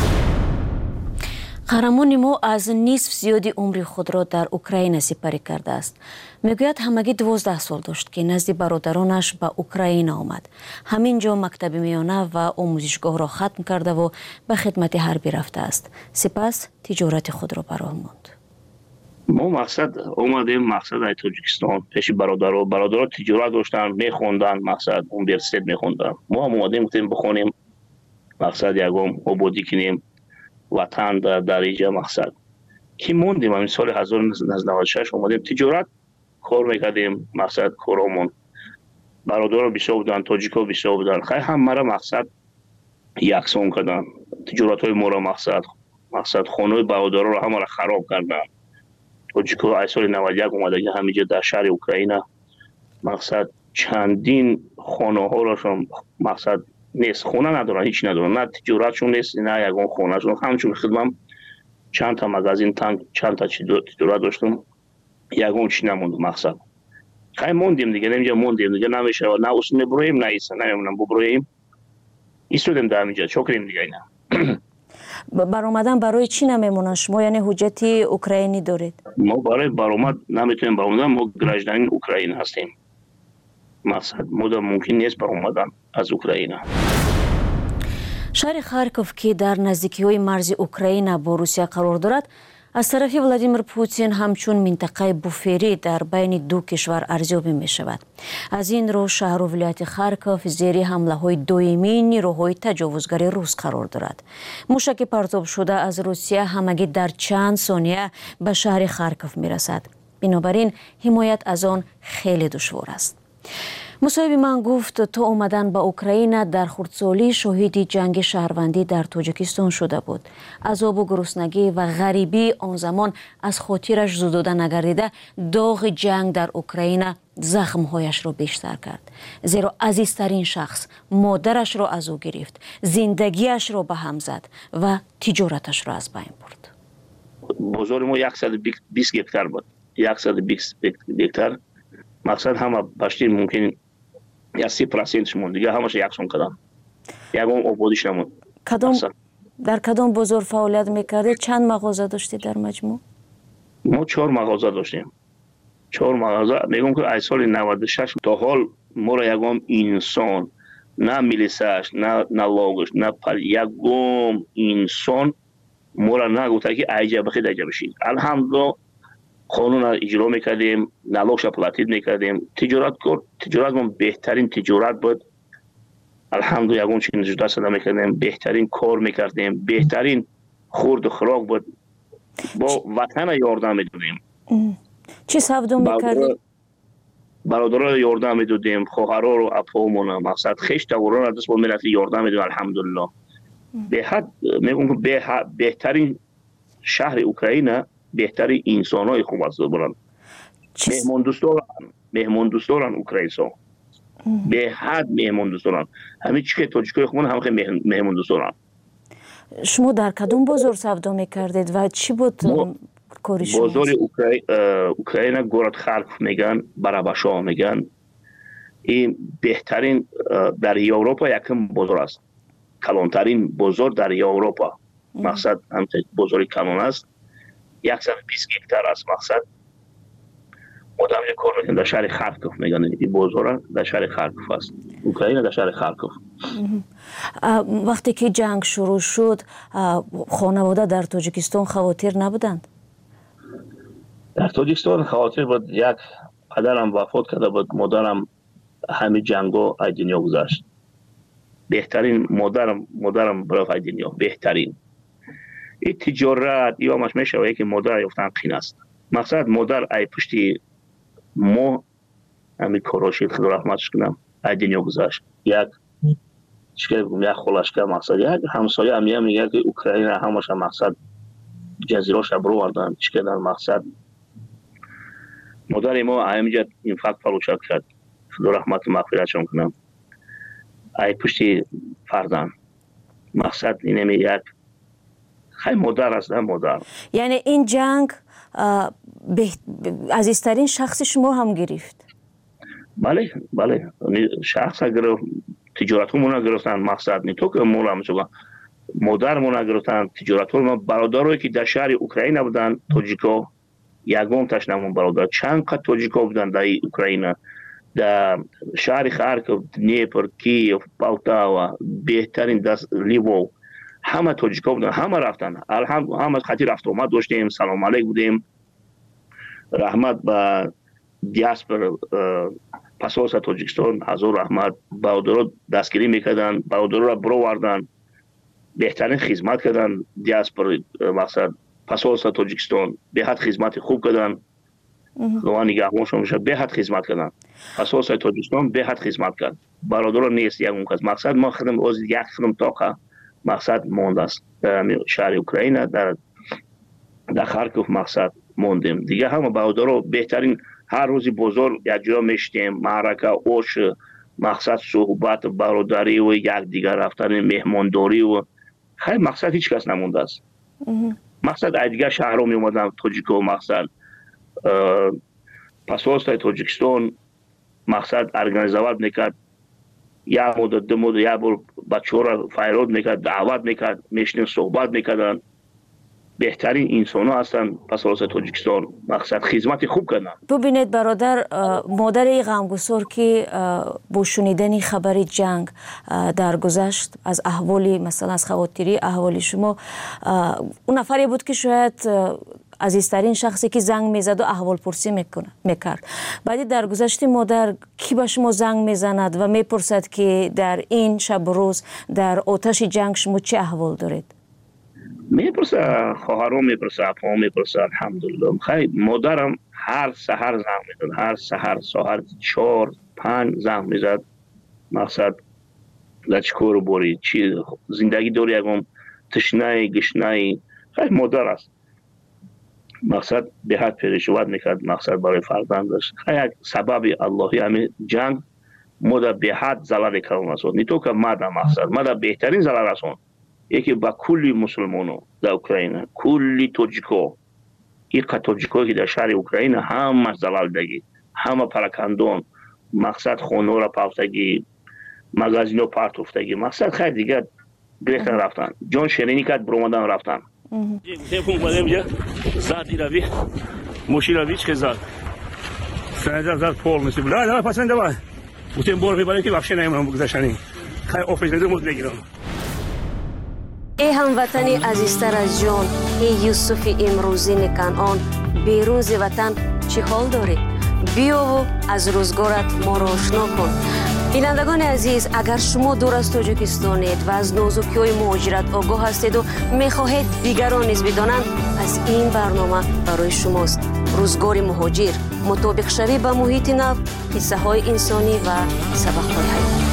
қаҳрамони мо аз нисф зиёди умри худро дар Украина сипарӣ кардааст. мегӯяд ҳамагӣ дувоздаҳ сол дошт ки назди бародаронаш ба Украина омад. ҳамин ҷо мактаби миёна ва омӯзишгоҳро хатм кардаву ба хидмати ҳарбӣ рафтааст. сипас тиҷорати худро ба роҳ монд. мо мақсад омадем. мақсад ай тоҷикистон пеши бародаро бародаро тиҷорат доштанд, мехонданд. мақсад университет мехонданд. мо ҳам омадем гуфтем бихонем. мақсад ягон ободӣ кинем ватан дариҷа. мақсад ки мондем ҳамин соли ҳазору нӯҳсад наваду шаш омадем тиҷорат кор мекардем. мақсад коромон бародаро бисёр буданд, тоҷико бисёр буданд. хай ҳамаро мақсад яксон карданд. тиҷоратҳои моро мақсад мақсад хонаҳои бародароро ҳамаро хароб карданд. тоҷико ай соли наваду як омадаги ҳамиҷа дар шаҳри Украина мақсад чандин хонаҳорошон мақсад нест. хона надоранд, ҳеч надоранд. на тиҷоратшон нест, на ягон хонашон. ҳамчун хидмам чандта магазин танк чандта тиҷорат доштам. ягон чӣ намонд. мақсад хай мондем дига. намиҷа мондем дига. намешавад на ус мебуроем на иса намемонам бубуроем. истодем дар ҳамиҷа чокрем дига. ина баромадан барои чӣ намемонанд шумо? яъне ҳуҷҷати украинӣ доред? мо барои баромад наметавонем баромадан. мо гражданин Украина ҳастем. мақсад мода мумкин нест баромадан аз Украина. шаҳри Харков ки дар наздикиҳои марзи Украина бо Русия қарор дорад, از طرف ولادیمیر پوتین همچون منطقه بوفری در بین دو کشور ارزیابی می شود. از این رو شهر و ولایت خارکوف زیر حمله های دویمی نیروهای تجاوزگر روس قرار دارد. موشک پرتاب شده از روسیه همگی در چند ثانیه به شهر خارکوف می رسد. بنابراین حمایت از آن خیلی دشوار است. مصاحب من گفت تا اومدن به اوکراین در خردسالی شاهد جنگ شهروندی در تاجیکستان شده بود. عذاب و گرسنگی و غریبی آن زمان از خاطرش زدوده نگردیده، داغ جنگ در اوکراین زخمهایش را بیشتر کرد. زیرا عزیزترین شخص مادرش را از او گرفت، زندگیش را به هم زد و تجارتش را از بین برد. بازار ما صد و بیست هکتار بود. صد و بیست هکتار مقصد همه پشتی ممکن یا سی پرسنتش موند، دیگه همش یکسان کردم، یکم آبادیش نموند. کدام در کدام بازار فعالیت میکردید؟ چند مغازه داشتید در مجموع؟ ما چهار مغازه داشتیم. چهار مغازه. میگم که از سال نود و شش تا حال ما را یکم انسان، نه میلیساش، نه نه لاگش، نه پر، یکم انسان ما را نگفته که ایجا بخید ایجا بشید. الحمدلله قانون اجرا میکردیم، نلاگش پلاتید میکردیم. تجارت کرد، تجارت ما بهترین تجارت بود. الحمدلله یکم چیز جدا صدا میکردیم، بهترین کار میکردیم، بهترین خورد و خوراک بود. با وطن یاردم میدادیم. چی سبدو میکردیم؟ برادران یاردم میدادیم، خواهرها رو، اپامون، مقصد خیش دوران از دست با ملت یاردم میدادیم. الحمدلله به حد میگم که بهترین شهر اوکراین، بهترین انسان‌های خوب است برن. مهمان دوستان، مهمان دوستان اوکراینسا به حد مهمان دوستان. همین چیزی که تاجیکای خودمون هم خیلی مهمان دوستان. شما در کدوم بازار سودا میکردید و چی بود کاری شما؟ بازار اوکراین گورد خارکوف میگن، براباشا میگن. این بهترین در اروپا یکم بازار است. کلانترین بازار در اروپا. مقصد هم بازار کلان است. صد و بیست هکتار است. مقصد مدام یک کار میکنه در شهر خارکوف میگن. این بازار در شهر خارکوف است. اوکراین در شهر خارکوف. وقتی که جنگ شروع شد خانواده در تاجیکستان خواتیر نبودند؟ در تاجیکستان خواتیر بود. یک پدرم وفات کرده بود، مادرم همین جنگو از دنیا گذشت. بهترین مادرم مادرم برای از دنیا بهترین. این تجارت یا همش میشه که مادر یفتن قین است. مقصد مادر ای پشتی ما همین کاراشید خدا رحمتش کنم از دنیا گذشت. یک چیکار بگم، یک خلاش که مقصد یک همسایه هم میگه که اوکراین همش مقصد جزیراش برو وردن چیکار در مقصد مادر ما همینجا این فقط فروشات کرد. خدا رحمت مغفرتش کنم. ای پشتی فردان مقصد اینه می یک خیلی مادر است. مادر یعنی این جنگ عزیزترین شخص شما هم گرفت؟ بله بله شخص اگر تجارت همون گرفتن مقصد نی تو که مولا هم شما مادر مون گرفتن تجارت هم برادرایی که در شهر اوکراین بودن تاجیکا یگم تشنمون برادر چند قد تاجیکا بودن در اوکراین در شهر خارکوف دنیپر کیف پولتاوا بهترین دست لیوو همه تاجیکا بودن همه رفتن. الحمدلله همه خاطر رفت اومد داشتیم، سلام علیک بودیم. رحمت به دیاسپور پاسپورت تاجیکستان هزار رحمت. برادرها دستگیری میکردن، برادرها را برو وردن، بهترین خدمت کردن. دیاسپور مقصد پاسپورت تاجیکستان به حد خدمت خوب کردن. خدا نگهبانشون باشه، به حد خدمت کردن. پاسپورت تاجیکستان به حد خدمت کرد. برادرها نیست یک اون کس مقصد ما خدمت از یک خدمت تاقه مقصد مانده است. در شهر اوکراین در در خارکوف مقصد موندیم. دیگه همه برادرها بهترین هر روزی بازار یک جا میشتیم، معرکه اوش مقصد صحبت برادری و یک دیگر رفتن مهمانداری و خیلی مقصد هیچ کس نمونده است. مقصد از دیگر شهر رو می اومدن تاجیکو مقصد پاسپورت تاجیکستان مقصد ارگانیزواد میکرد. یا مدت دو مدت یا بار بچه ها را فیراد میکرد، دعوت میکرد، میشنیم صحبت میکردن. بهترین انسان ها هستن پاسپورت تاجیکستان مقصد خدمت خوب کردن. ببینید برادر، مادر غمگسار که با شنیدن خبر جنگ در گذشت از احوالی مثلا از خواتیری احوالی شما، اون نفری بود که شاید عزیزترین شخصی که زنگ میزد و احوال پرسی میکرد. بعدی در گذشته مادر کی به شما زنگ میزند و میپرسد که در این شب و روز در آتش جنگ شما چه احوال دارید؟ میپرسه، خواهرام میپرسه، اپام میپرسه. الحمدلله خیلی مادرم هر سحر زنگ میزد، هر سحر ساعت چهار پنج زنگ میزد. مقصد لچکور بوری چی زندگی داری، یکم تشنه گشنه. خیلی مادر است. مقصد به حد پریشان میکرد، مقصد برای فرزندش. خیلی سبب اللهی همین جنگ مادر به حد ضرر کردن است. نه تو که مادر مقصد مادر بهترین ضرر است. یکی با کلی مسلمانو در اوکراین، کلی توجیکو، یک توجیکو که در شهر اوکراین همه ضرر دگی، همه پراکندون، مقصد خونه را پافتگی، مغازینو پارت افتگی. مقصد خیلی دیگه گرفتن رفتن. جان شیرینی کرد برومدن رفتن. تلفن بدم جا زادی روی ماشین روی چه زاد سنجا زاد پول نسیم لا لا پسند دوای بودم بور برای که واقعا نمیام بگذاشتنی خیلی آفیس ندارم نگیرم. ای هموطنی عزیزتر از جان، ای یوسف امروزی کنعان، بیروز وطن چه حال داری؟ بیا و از روزگارت ما را آشنا کن. بینندگان عزیز، اگر شما دور از تاجیکستانید و از نازکی‌های مهاجرت آگاه هستید و می‌خواهید دیگران نیز بدانند، پس این برنامه برای شماست. روزگار مهاجر، مطابق شوی با محیط نو، قصه‌های انسانی و سبق‌های حیاتی.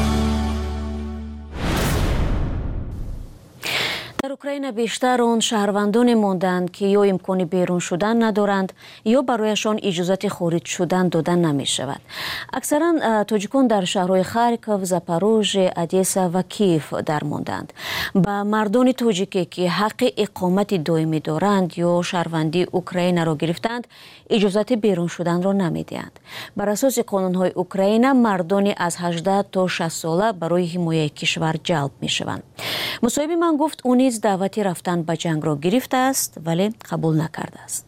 در اوکراین بیشتر آن شهروندان ماندند که یا امکان بیرون شدن ندارند یا برایشان اجازه خارج شدن دادن نمی شود. اکثرا تاجیکان در شهرهای خارکوف، زاپاروژه، ادیسا و کیف در ماندند. با مردان تاجیکی که حق اقامت دائمی دارند یا شهروندی اوکراین را گرفتند، اجازه بیرون شدن را نمی دهند. بر اساس قانون‌های اوکراین، مردان از هجده تا شصت ساله برای حمایت کشور جلب می شوند. مصاحب من گفت اون نیز دعوتی رفتن به جنگ را گرفته است ولی قبول نکرده است.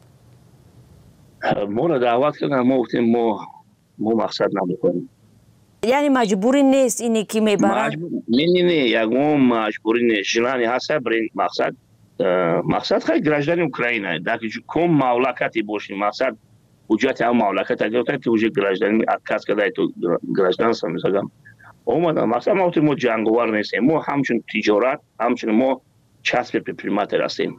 ما را دعوت کردن، ما گفتیم ما ما مقصد نمی‌کنیم. یعنی مجبوری نیست اینی که میبرن؟ مجبور نه نه نه یکم مجبوری نیست. جلانی هست برای مقصد مقصد خیلی گراجدان اوکراین در که کم مملکتی باشیم. مقصد حجت هم مملکت اگر که وجود گراجدانی کس کدای تو گراجدان سمیزگم اومدن. مقصد ما تو جنگاور نیستیم، ما همچون تجارت همچون ما چسب پریماتر هستیم.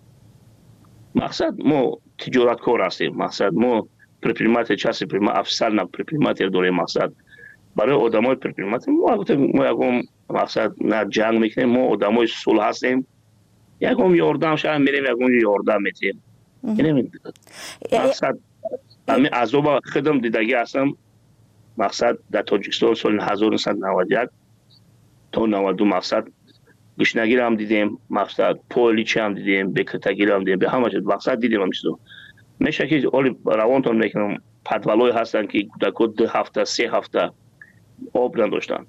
مقصد ما تجارت کار هستیم. مقصد ما پریماتر چسب پریما افسر نه پریماتر داریم. مقصد برای آدمای پریماتر ما ما یکم مقصد نه جنگ میکنیم، ما آدمای صلح هستیم. یکم یاردم شاید میریم یکم یاردم میتیم. یعنی مقصد همین عذاب خودم دیدگی هستم. مقصد در تاجیکستان سال هزار و نهصد و نود و یک تا نود و دو مقصد گشنگی هم دیدیم، مقصد پولیچ هم دیدیم، بکرتگی هم دیدیم، به همه چیز مقصد دیدیم. هم چیزو میشه که اولی روانتون میکنم پدولای هستن که در دو هفته سه هفته آب نداشتن.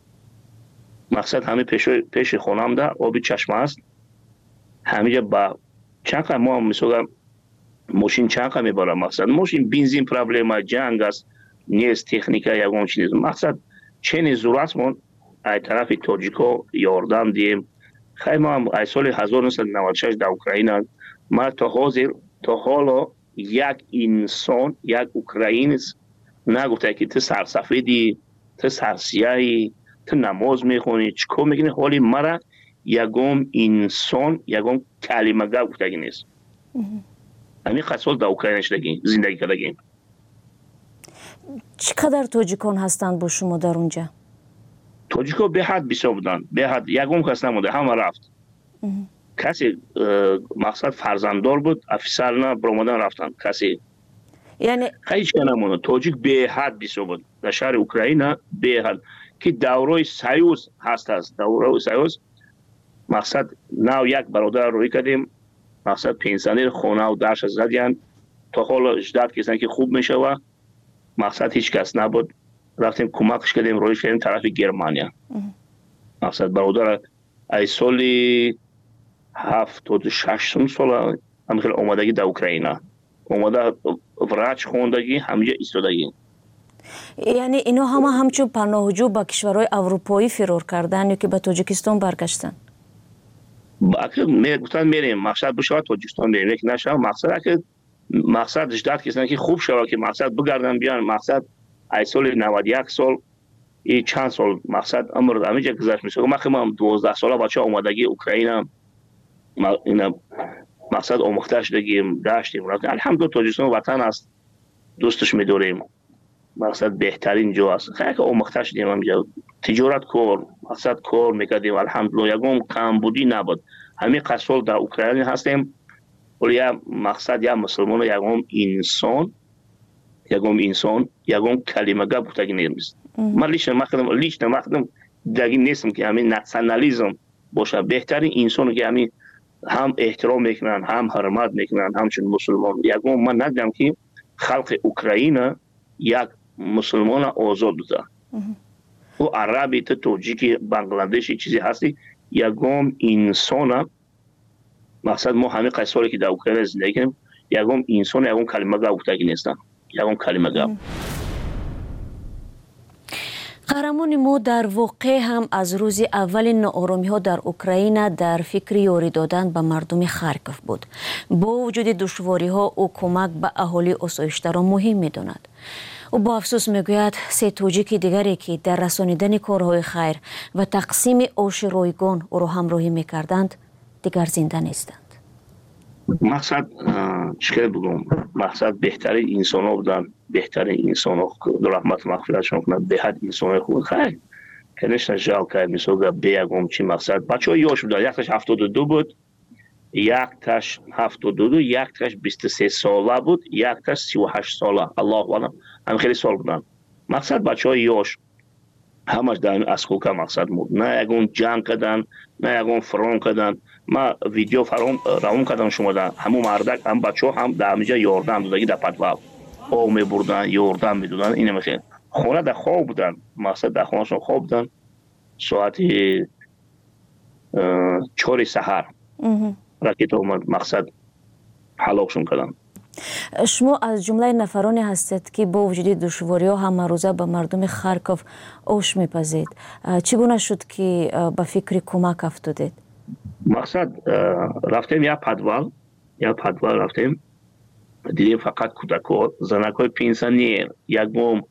مقصد همه پیش پیش خونم ده آبی چشمه است. همینجا با چند قدر ما مثلا ماشین چند قدر میبرم. مقصد ماشین بنزین پرابلم جنگ است نیست، تکنیکا یکم چیز. مقصد چنین ضرورتمون از طرف تاجیکا یاردم دیم. خیلی ما هم از سال هزار و نهصد و نود و شش در اوکراین ما تا حاضر تا حالا یک انسان یک اوکراینیست نگفته که تو سرسفیدی، تو سرسیاهی، تو نماز میخونی، چیکار میکنی. حالی مرا یکم انسان یکم کلمه گفته نیست. همین خاصول در اوکراین شدگی زندگی کردگیم. چقدر تاجیکان هستند با شما در اونجا؟ تاجیکا به حد بسیار بودن، به حد یکم کس نموده، همه رفت. کسی مقصد فرزنددار بود، افسر نه برآمدن رفتن. کسی یعنی خیلی چه نمونه. تاجیک به حد بسیار بود در شهر اوکراین به حد که دورای سیوز هست است. دورای سیوز مقصد نو یک برادر روی کردیم. مقصد پنسیونر خونه و درش زدیان تا حالا اجداد کسان که خوب میشه و مقصد هیچ کس نبود. رفتیم کمکش کردیم رویش کردیم طرف گرمانیا. مقصد برادر ای سالی هفتاد و شش سال همخیل اومدگی در اوکراین اومده وراج خوندگی همینجا ایستادگی. یعنی اینا همه همچون پناهجو با کشورهای اروپایی فرار کردن یا که به تاجیکستان برگشتن؟ اگر میگفتن میریم مقصد بشه تاجیکستان بریم یک نشه مقصد که مقصد جدت کسانی که خوب شود که مقصد بگردن بیان مقصد ای سال نود و یک سال ای چند سال مقصد عمر همینجا گذشت میشه ما خیلی دوازده ساله بچه اومدگی اوکراین اینا مقصد آموخته شدگیم داشتیم الحمدلله تاجیکستان وطن است دوستش میداریم مقصد بهترین جا است خیلی که آموخته شدیم همینجا تجارت کار مقصد کار میکردیم الحمدلله یکم کمبودی نبود همین قصول در اوکراین هستیم ولی مقصد یا مسلمان یکم انسان یکم انسان یکم کلمه گپ بودگی نیست من لیش نمخدم لیش نمخدم دگی نیستم که همین ناسیونالیسم باشه بهترین انسان که همین هم احترام میکنن هم حرمت میکنن همچون مسلمان یکم من ندیدم که خلق اوکراین یک مسلمان آزاد بوده و عربی تا توجیکی بنگلادشی چیزی هستی یکم انسان مقصد ما همه قصاری که در اوکراین زندگی کنیم یکم انسان یکم کلمه گپ بودگی نیستن یکم کلمه گپ قهرمان ما در واقع هم از روز اول ناآرامی ها در اوکراین در فکر یاری دادن به مردم خارکوف بود. با وجود دشواری ها او کمک به اهالی آسایشته را مهم می داند. او با افسوس می گوید سه توجیک دیگری که در رسانیدن کارهای خیر و تقسیم آش رایگان او را همراهی می کردند دیگر زنده نیستند. مقصد چیکار بگم مقصد بهترین انسان ها بودن بهترین انسان ها رحمت مغفرتشون کنند به حد انسان های خود خیلی کنش نجال کرد میسوگه بیگم چی مقصد بچه های یاش بودن یک تاش هفتاد و دو بود یک تاش هفتاد و دو یک تاش بیست و سه ساله بود یک تاش سی و هشت ساله الله اعلم هم خیلی سال بودن مقصد بچه های یاش همش در اسکوکه مقصد بود نه یکون جنگ کردن نه یکون فرام کردن ما ویدیو فرام روان کردم شما در همون مردک هم بچه هم در همینجا یاردن دادگی در پتواب او می بردن یاردن می دودن اینه میخیر خونه در خواب بودن مقصد در خونهشون خواب بودن ساعت چهار سحر راکت اومد مقصد حلاکشون کردن. شما از جمله نفرانی هستید که با وجود دشواری ها هم روزه به مردم خارکوف آش میپزید. چگونه شد که به فکر کمک افتادید؟ مقصد رفتیم یا پدوال یا پدوال رفتیم دیدیم فقط کودک‌ها زنک‌های پنسیونر یک بوم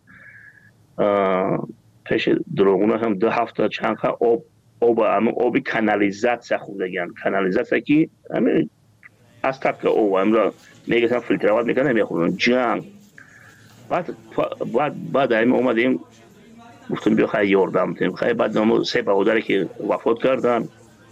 پیش دروغونه هم دو هفته چند خا آب آب همون آب کانالیزاسیون خوردگن کانالیزاسیون که همین از طبق او امروز میگن فیلترات میکنن نمیخورن جنگ بعد بعد بعد همین اومدیم گفتم بیا خیلی یاردم بدیم خیلی بعد نامو سه برادری که وفات کردن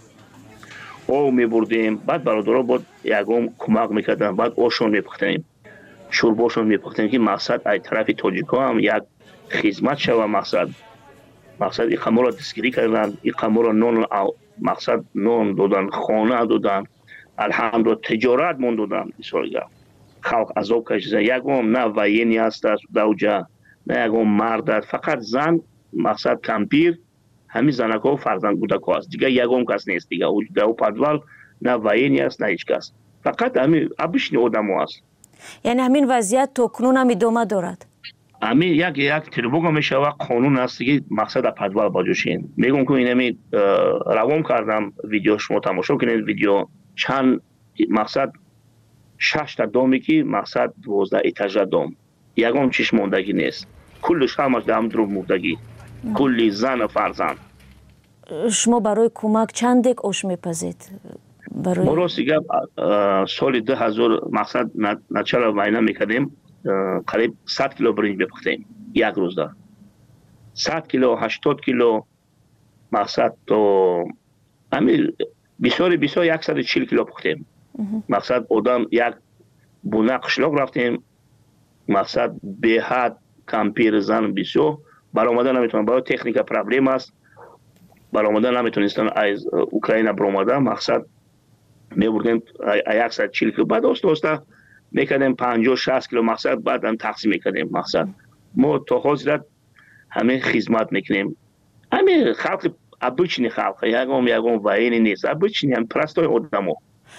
او میبردیم بعد برادرها بود یکم کمک میکردن بعد اوشون میپختیم شورباشون میپختیم که مقصد ای طرف تاجیکا هم یک خدمت شوه مقصد مقصد این خمر را دستگیری کردن این خمر را نون مقصد نون دادن خانه دادن الحمدلله تجارت من دادن بسیار خلق عذاب کشیدن یکم نه وینی هست دوجه نه یکم مرد فقط زن مقصد کمپیر همین زنک ها فرزند بودک هست دیگه یکم کس نیست دیگه در او پدوال نه وینی هست نه هیچ کس فقط همین ابشنی آدم هست یعنی همین وضعیت تا کنون هم ادامه دارد همین یک یک تربوگ میشه و قانون هست که مقصد پدوال باجوشین میگم که اینمی روام کردم ویدیو شما تماشا کنید ویدیو چند مقصد شش تا دومی که مقصد دوازده ایتاژ دوم یکم چیش موندگی نیست کلش همش دام درو موندگی کلی زن و فرزند. شما برای کمک چند دک آش میپزید؟ برای ما راستیگه سال دو هزار مقصد نچرا ماینه میکردیم قریب صد کیلو برنج بپختیم یک روز دا صد کیلو هشتاد کیلو مقصد تو همین بسیاری بسیار صد و چهل کیلو پختیم مقصد آدم یک بونه قشلاق رفتیم مقصد به حد کمپیر زن بسیار برآمده نمیتونن برای تکنیک پرابلم است برآمده نمیتونستن از اوکراین برآمده مقصد میبردیم صد و چهل کیلو بعد دوست دوستا میکردیم پنجاه شصت کیلو مقصد بعد هم تقسیم میکردیم مقصد ما تا حاضرت همه خدمت میکنیم همه خلق ابوچنی خلق یکم یکم وینی نیست ابوچنی هم پرستای آدمو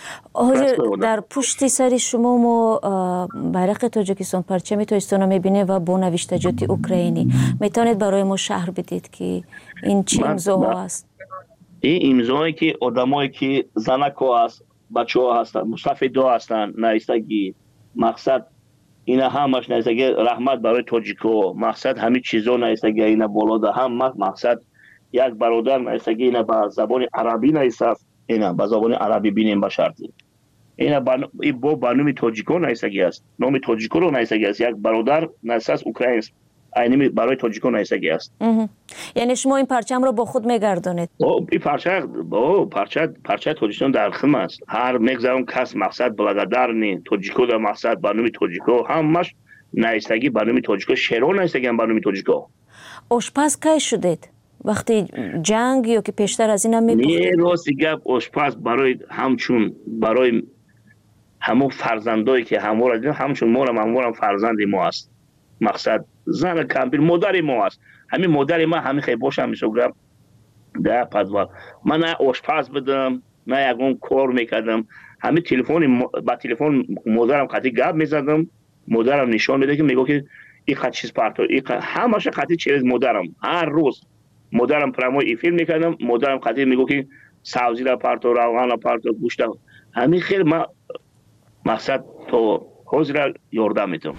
در پشت سر شما ما بیرق تاجیکستان پرچم تاجیکستان میبینه و با نوشتجات اوکراینی میتونید برای ما شهر بدید که این چه امضاها است؟ این امضایی که آدمایی که زنکو است بچه‌ها هستن مستفیدا هستن نایستگی مقصد اینا همش نایستگی رحمت برای تاجیکو مقصد همه چیزا نایستگی اینا بالا هم مقصد یک برادر نایستگی اینا با زبان عربی نایست اینا با زبان عربی بینیم با شرطی اینا با این با برنامه تاجیکو نایستگی است نام تاجیکو رو نایستگی است یک برادر نایست اوکراین اینی برای تاجیکو نایستگی است یعنی شما این پرچم رو با خود میگردونید این پرچم با پرچم پرچم تاجیکستان در خم است هر میگذارم کس مقصد بلادرنی تاجیکو در مقصد برنامه تاجیکو همش نایستگی برنامه تاجیکو شهر نایستگی برنامه تاجیکو آشپز کی شدید وقتی جنگ یا که پیشتر از این هم میگفتید نه راست گپ آشپز برای همچون برای همون فرزندایی که همو را دیدم همچون ما هم همو فرزند ما است مقصد زن کمپیر مادر ما است همین مادر ما همین خیلی باشم میشوگرم ده پدوال من نه آشپز بدم نه یکون کار میکردم همین تلفن با تلفن مادرم قطعی گپ میزدم مادرم نشان میده که میگه که این خط چیز پارتو این همش قطعی چیز مادرم هر روز مادرم پرامو ای فیلم میکردم مادرم قطعی میگه که سبزی را پارتو روغن را پارتو گوشت همین خیلی ما مقصد تو حاضر یاردم میتونم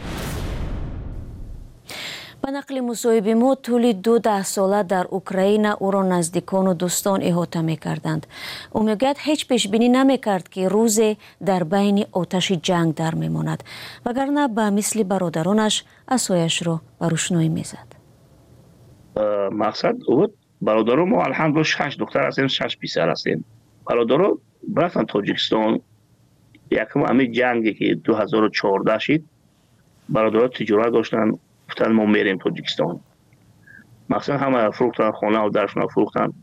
با نقل مصاحبه ما طول دو ده ساله در اوکراین او را نزدیکان و دوستان احاطه میکردند. او میگوید هیچ پیش بینی نمیکرد که روزی در بین آتش جنگ در میماند وگرنه به مثل برادرانش عصایش را به روشنایی میزد. مقصد او برادران ما الحمدلله شش دختر هستیم شش پسر هستیم. برادران رفتن تاجیکستان یکم همین جنگی که دو هزار و چهارده شد برادران تجارت داشتن گفتن ما میریم تاجیکستان مقصد همه فروختن خانه و درشون فروختن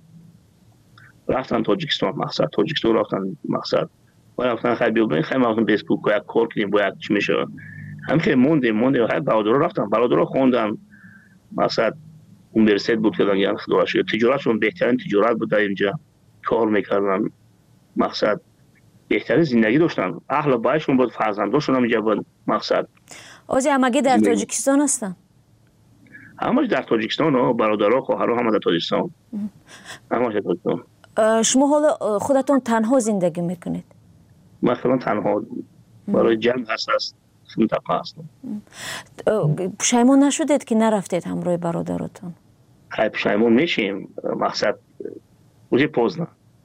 رفتن تاجیکستان مقصد تاجیکستان رفتن مقصد و رفتن خیلی بیابین خیلی مقصد بیسپوک باید کار کنیم باید چی میشه هم خیلی موندیم موندیم خیلی برادرها رفتن برادرها خوندن مقصد اونیورسیت بود کردن یعنی خدا شد تجارتشون بهترین تجارت بود در اینجا کار میکردن مقصد بهترین زندگی داشتن اهل بایشون بود فرزنداشون هم اینجا بود مقصد آزی همگی در تاجیکستان هستن؟ همش در تاجیکستان و برادرها خواهرها همه در تاجیکستان همش در تاجیکستان شما حالا خودتون تنها زندگی میکنید؟ من خیلی تنها برای جنگ هست است منطقه هستم پشیمون نشدید که نرفتید همراه برادراتون؟ خیلی پشیمون میشیم مقصد اوزی پوزنه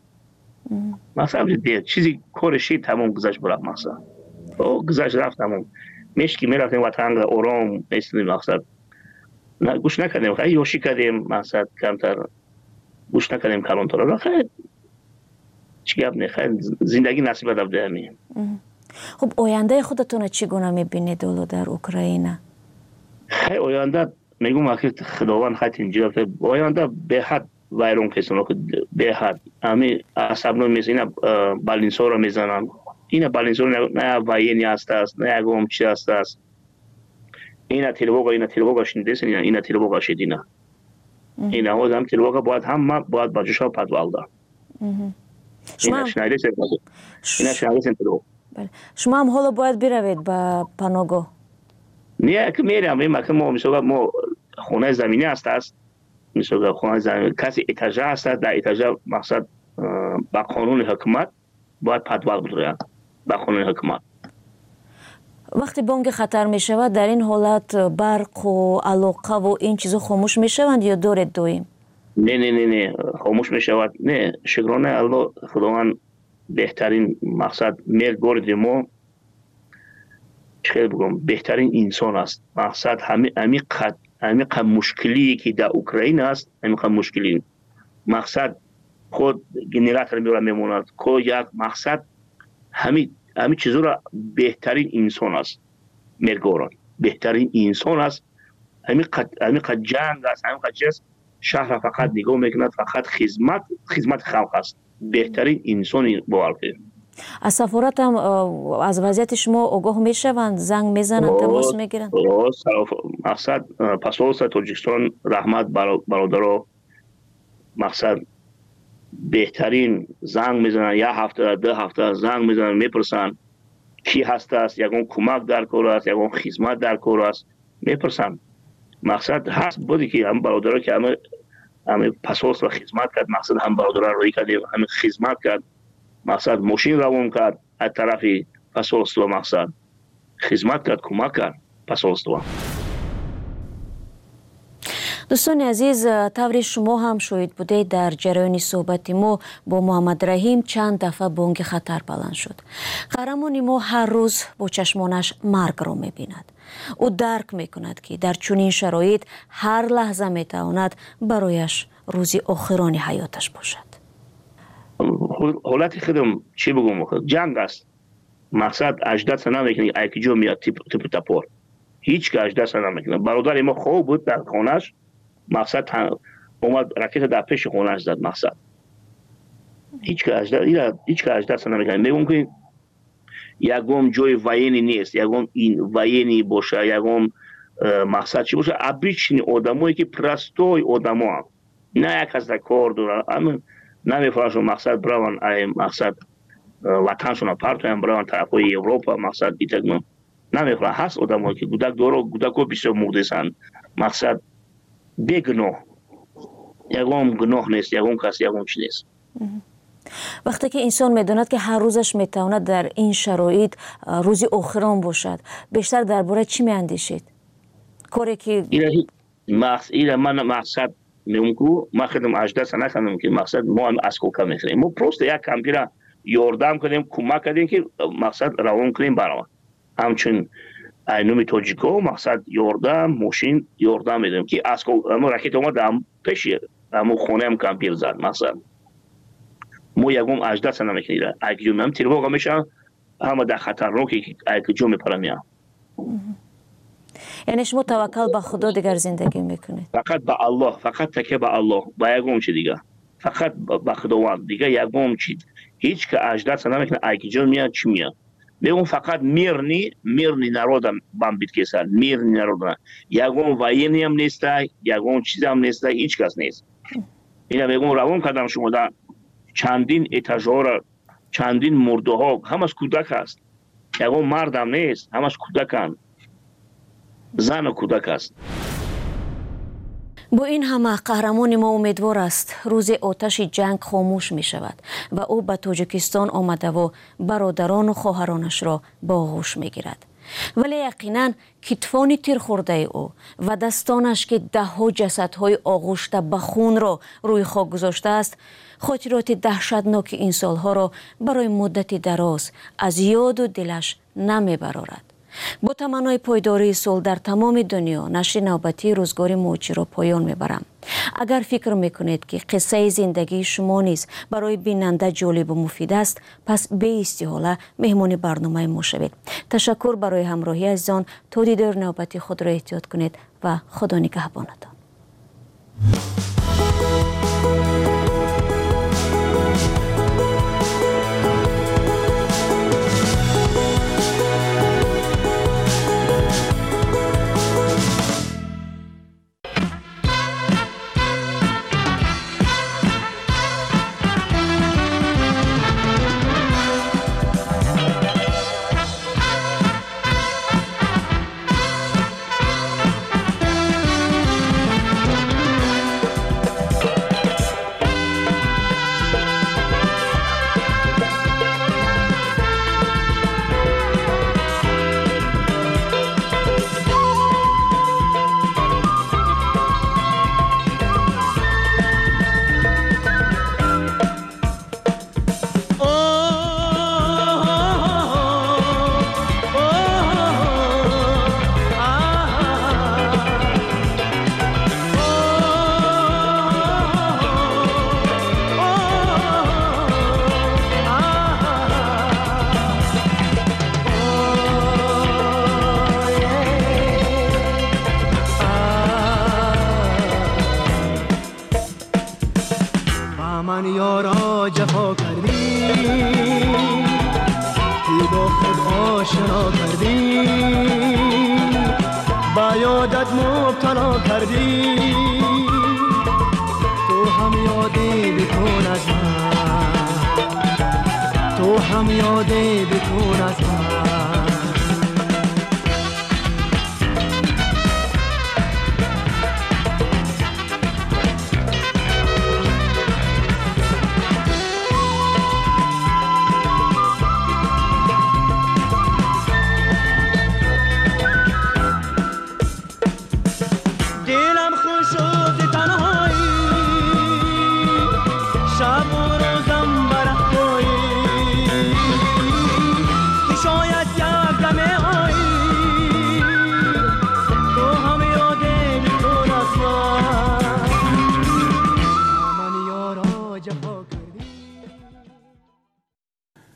مقصد دید چیزی کارشی تمام گذشت برای مقصد او گذشت رفت تمام میشکی میرفتیم وطن آرام ایستادیم مقصد نه گوش نکردیم خیلی یوشی کردیم مقصد کمتر گوش نکردیم کلانتر را خیلی چی گپ نه خیلی زندگی نصیب داده همی خب آینده خودتون چگونه میبینید دولو در اوکراین؟ خیلی آینده میگم اخیر خداوند خیلی اینجا آینده به حد ویرون کسانو که به حد همی عصبنو میزنن بالینسا رو میزنن اینا بالینسا نه واینی هست است نه اگم چی هست است اینا تلوگا اینا تلوگا شنیدین اینا اینا تلوگا شدینا اینا و هم تلوگا باید هم باید باجشا پدوالدا شما شنیدین اینا شنیدین تلوگا شما هم حالا باید بروید به پناهگاه نه که میرم این مکان ما میشه ما خونه زمینی هست است میشه خونه زمینی کسی اتاج هست در اتاج مقصد با قانون حکومت باید پدوال بدوید با قانون حکومت وقتی بانگ خطر می شود در این حالت برق و علاقه و این چیزا خاموش می شوند یا دارید دویم؟ نه نه نه نه خاموش می شود نه شکرانه الله خداوند بهترین مقصد میر گورد ما چه بگم بهترین انسان است مقصد همین همین قد همین قد مشکلی که در اوکراین است همین قد مشکلی مقصد خود گنراتور میره میموند کو یک مقصد همین همین چیزا را بهترین انسان است میرگوران بهترین انسان است همین قد همین قد جنگ است همین قد چیز شهر فقط نگاه میکند فقط خدمت خدمت خلق است بهترین انسانی باورده از سفارت هم از وضعیت شما آگاه میشوند زنگ میزنند تماس میگیرند مقصد پاسپورت تاجیکستان رحمت برادرها مقصد بهترین زنگ میزنن یا هفته ده هفته زنگ میزنن میپرسن کی هست است یکون کمک در کار است یکون خدمت در کار است میپرسن مقصد هست بودی که هم برادرها که همه همین پاسپورت و خدمت کرد، مقصد هم برادران روی کردیم، همین خدمت کرد، مقصد ماشین روان کرد از طرف پاسپورت و مقصد خدمت کرد، کمک کرد پاسپورت. دوستان عزیز، طوری شما هم شاهد بودید در جریان صحبت ما با محمد رحیم چند دفعه بانگ خطر بلند شد. قهرمان ما هر روز با چشمانش مرگ را می‌بیند. او درک می‌کند که در چنین شرایط هر لحظه می‌تواند برایش روزی آخران حیاتش باشد. حالت خودم چی بگم، جنگ است. مقصد اجداد سنا میکنه ایکی جو میاد تیپ تیپ تاپور. هیچ که اجداد سنا میکنه. برادر ما خوب بود در خانه‌اش. مقصد اومد راکت در پیش خونه‌اش زد. مقصد هیچ که اجداد هیچ که اجداد سنا میکنه. میگم که یکم جای واینی نیست، یکم این واینی باشه، یکم مقصد چی باشه، ابریچنی آدمایی که پرستوی آدما هم نه یک از کار دارن، اما نمیفراشون مقصد برون ای مقصد وطنشون پرتویم برون طرفای اروپا، مقصد دیتگم نمیفرا هست آدمایی که گودک دارو گودکو بسیار مردسن، مقصد بگناه یکم گناه نیست، یکم کسی یکم چی نیست. وقتی که انسان میداند که هر روزش میتواند در این شرایط روزی آخران باشد، بیشتر درباره چی میاندیشید؟ کاری که مقصد من مقصد میگم ما خودم اجدا سنا کنم که مقصد ما هم از کوکا میخریم، ما پروست یک کمپیوتر یاردم کنیم، کمک کنیم که مقصد روان کنیم برام. همچنین اینومی توجیکو مقصد یاردم ماشین یاردم میدیم که از ما راکت اومد هم پیش هم خونه هم کمپیوتر زد. مقصد ما یکم اجدا سنا میکنیم، اگه من تریواگا میشم همه در خطرناکی که اگه جو میپرم. یعنی شما توکل به خدا دیگر زندگی میکنید؟ فقط به الله، فقط تکیه به الله، با یکم چی دیگه، فقط به خداوند دیگه یکم چی. هیچ که اجدا سنا میکنه اگه جو میاد چی میاد. میگم فقط میرنی میرنی نرودم بام بیت کسر میرنی نرودم یکم واینی هم نیسته، یکم چیز هم نیسته، هیچ کس نیست. اینا میگم روان کردم شما در چندین اتاژها چندین مرده ها همش کودک است، یکم مردم نیست، همش کودکان، زن و کودک است. با این همه قهرمان ما امیدوار است روز آتش جنگ خاموش می شود و او به تاجیکستان آمده و برادران و خواهرانش را با آغوش می گیرد. ولی یقینا کتفان تیر خورده او و دستانش که ده ها جسدهای آغوشته به خون را روی خاک گذاشته است، خاطرات دهشتناک این سالها را برای مدتی دراز از یاد و دلش نمی برارد. با تمنای پایداری صلح در تمام دنیا نشر نوبتی روزگار موجی را پایان میبرم. اگر فکر میکنید که قصه زندگی شما نیز برای بیننده جالب و مفید است، پس به استحاله مهمان برنامه ما شوید. تشکر برای همراهی عزیزان. تا دیدار نوبتی خود را احتیاط کنید و خدا نگهبانتان. تو هم یادی بکن از من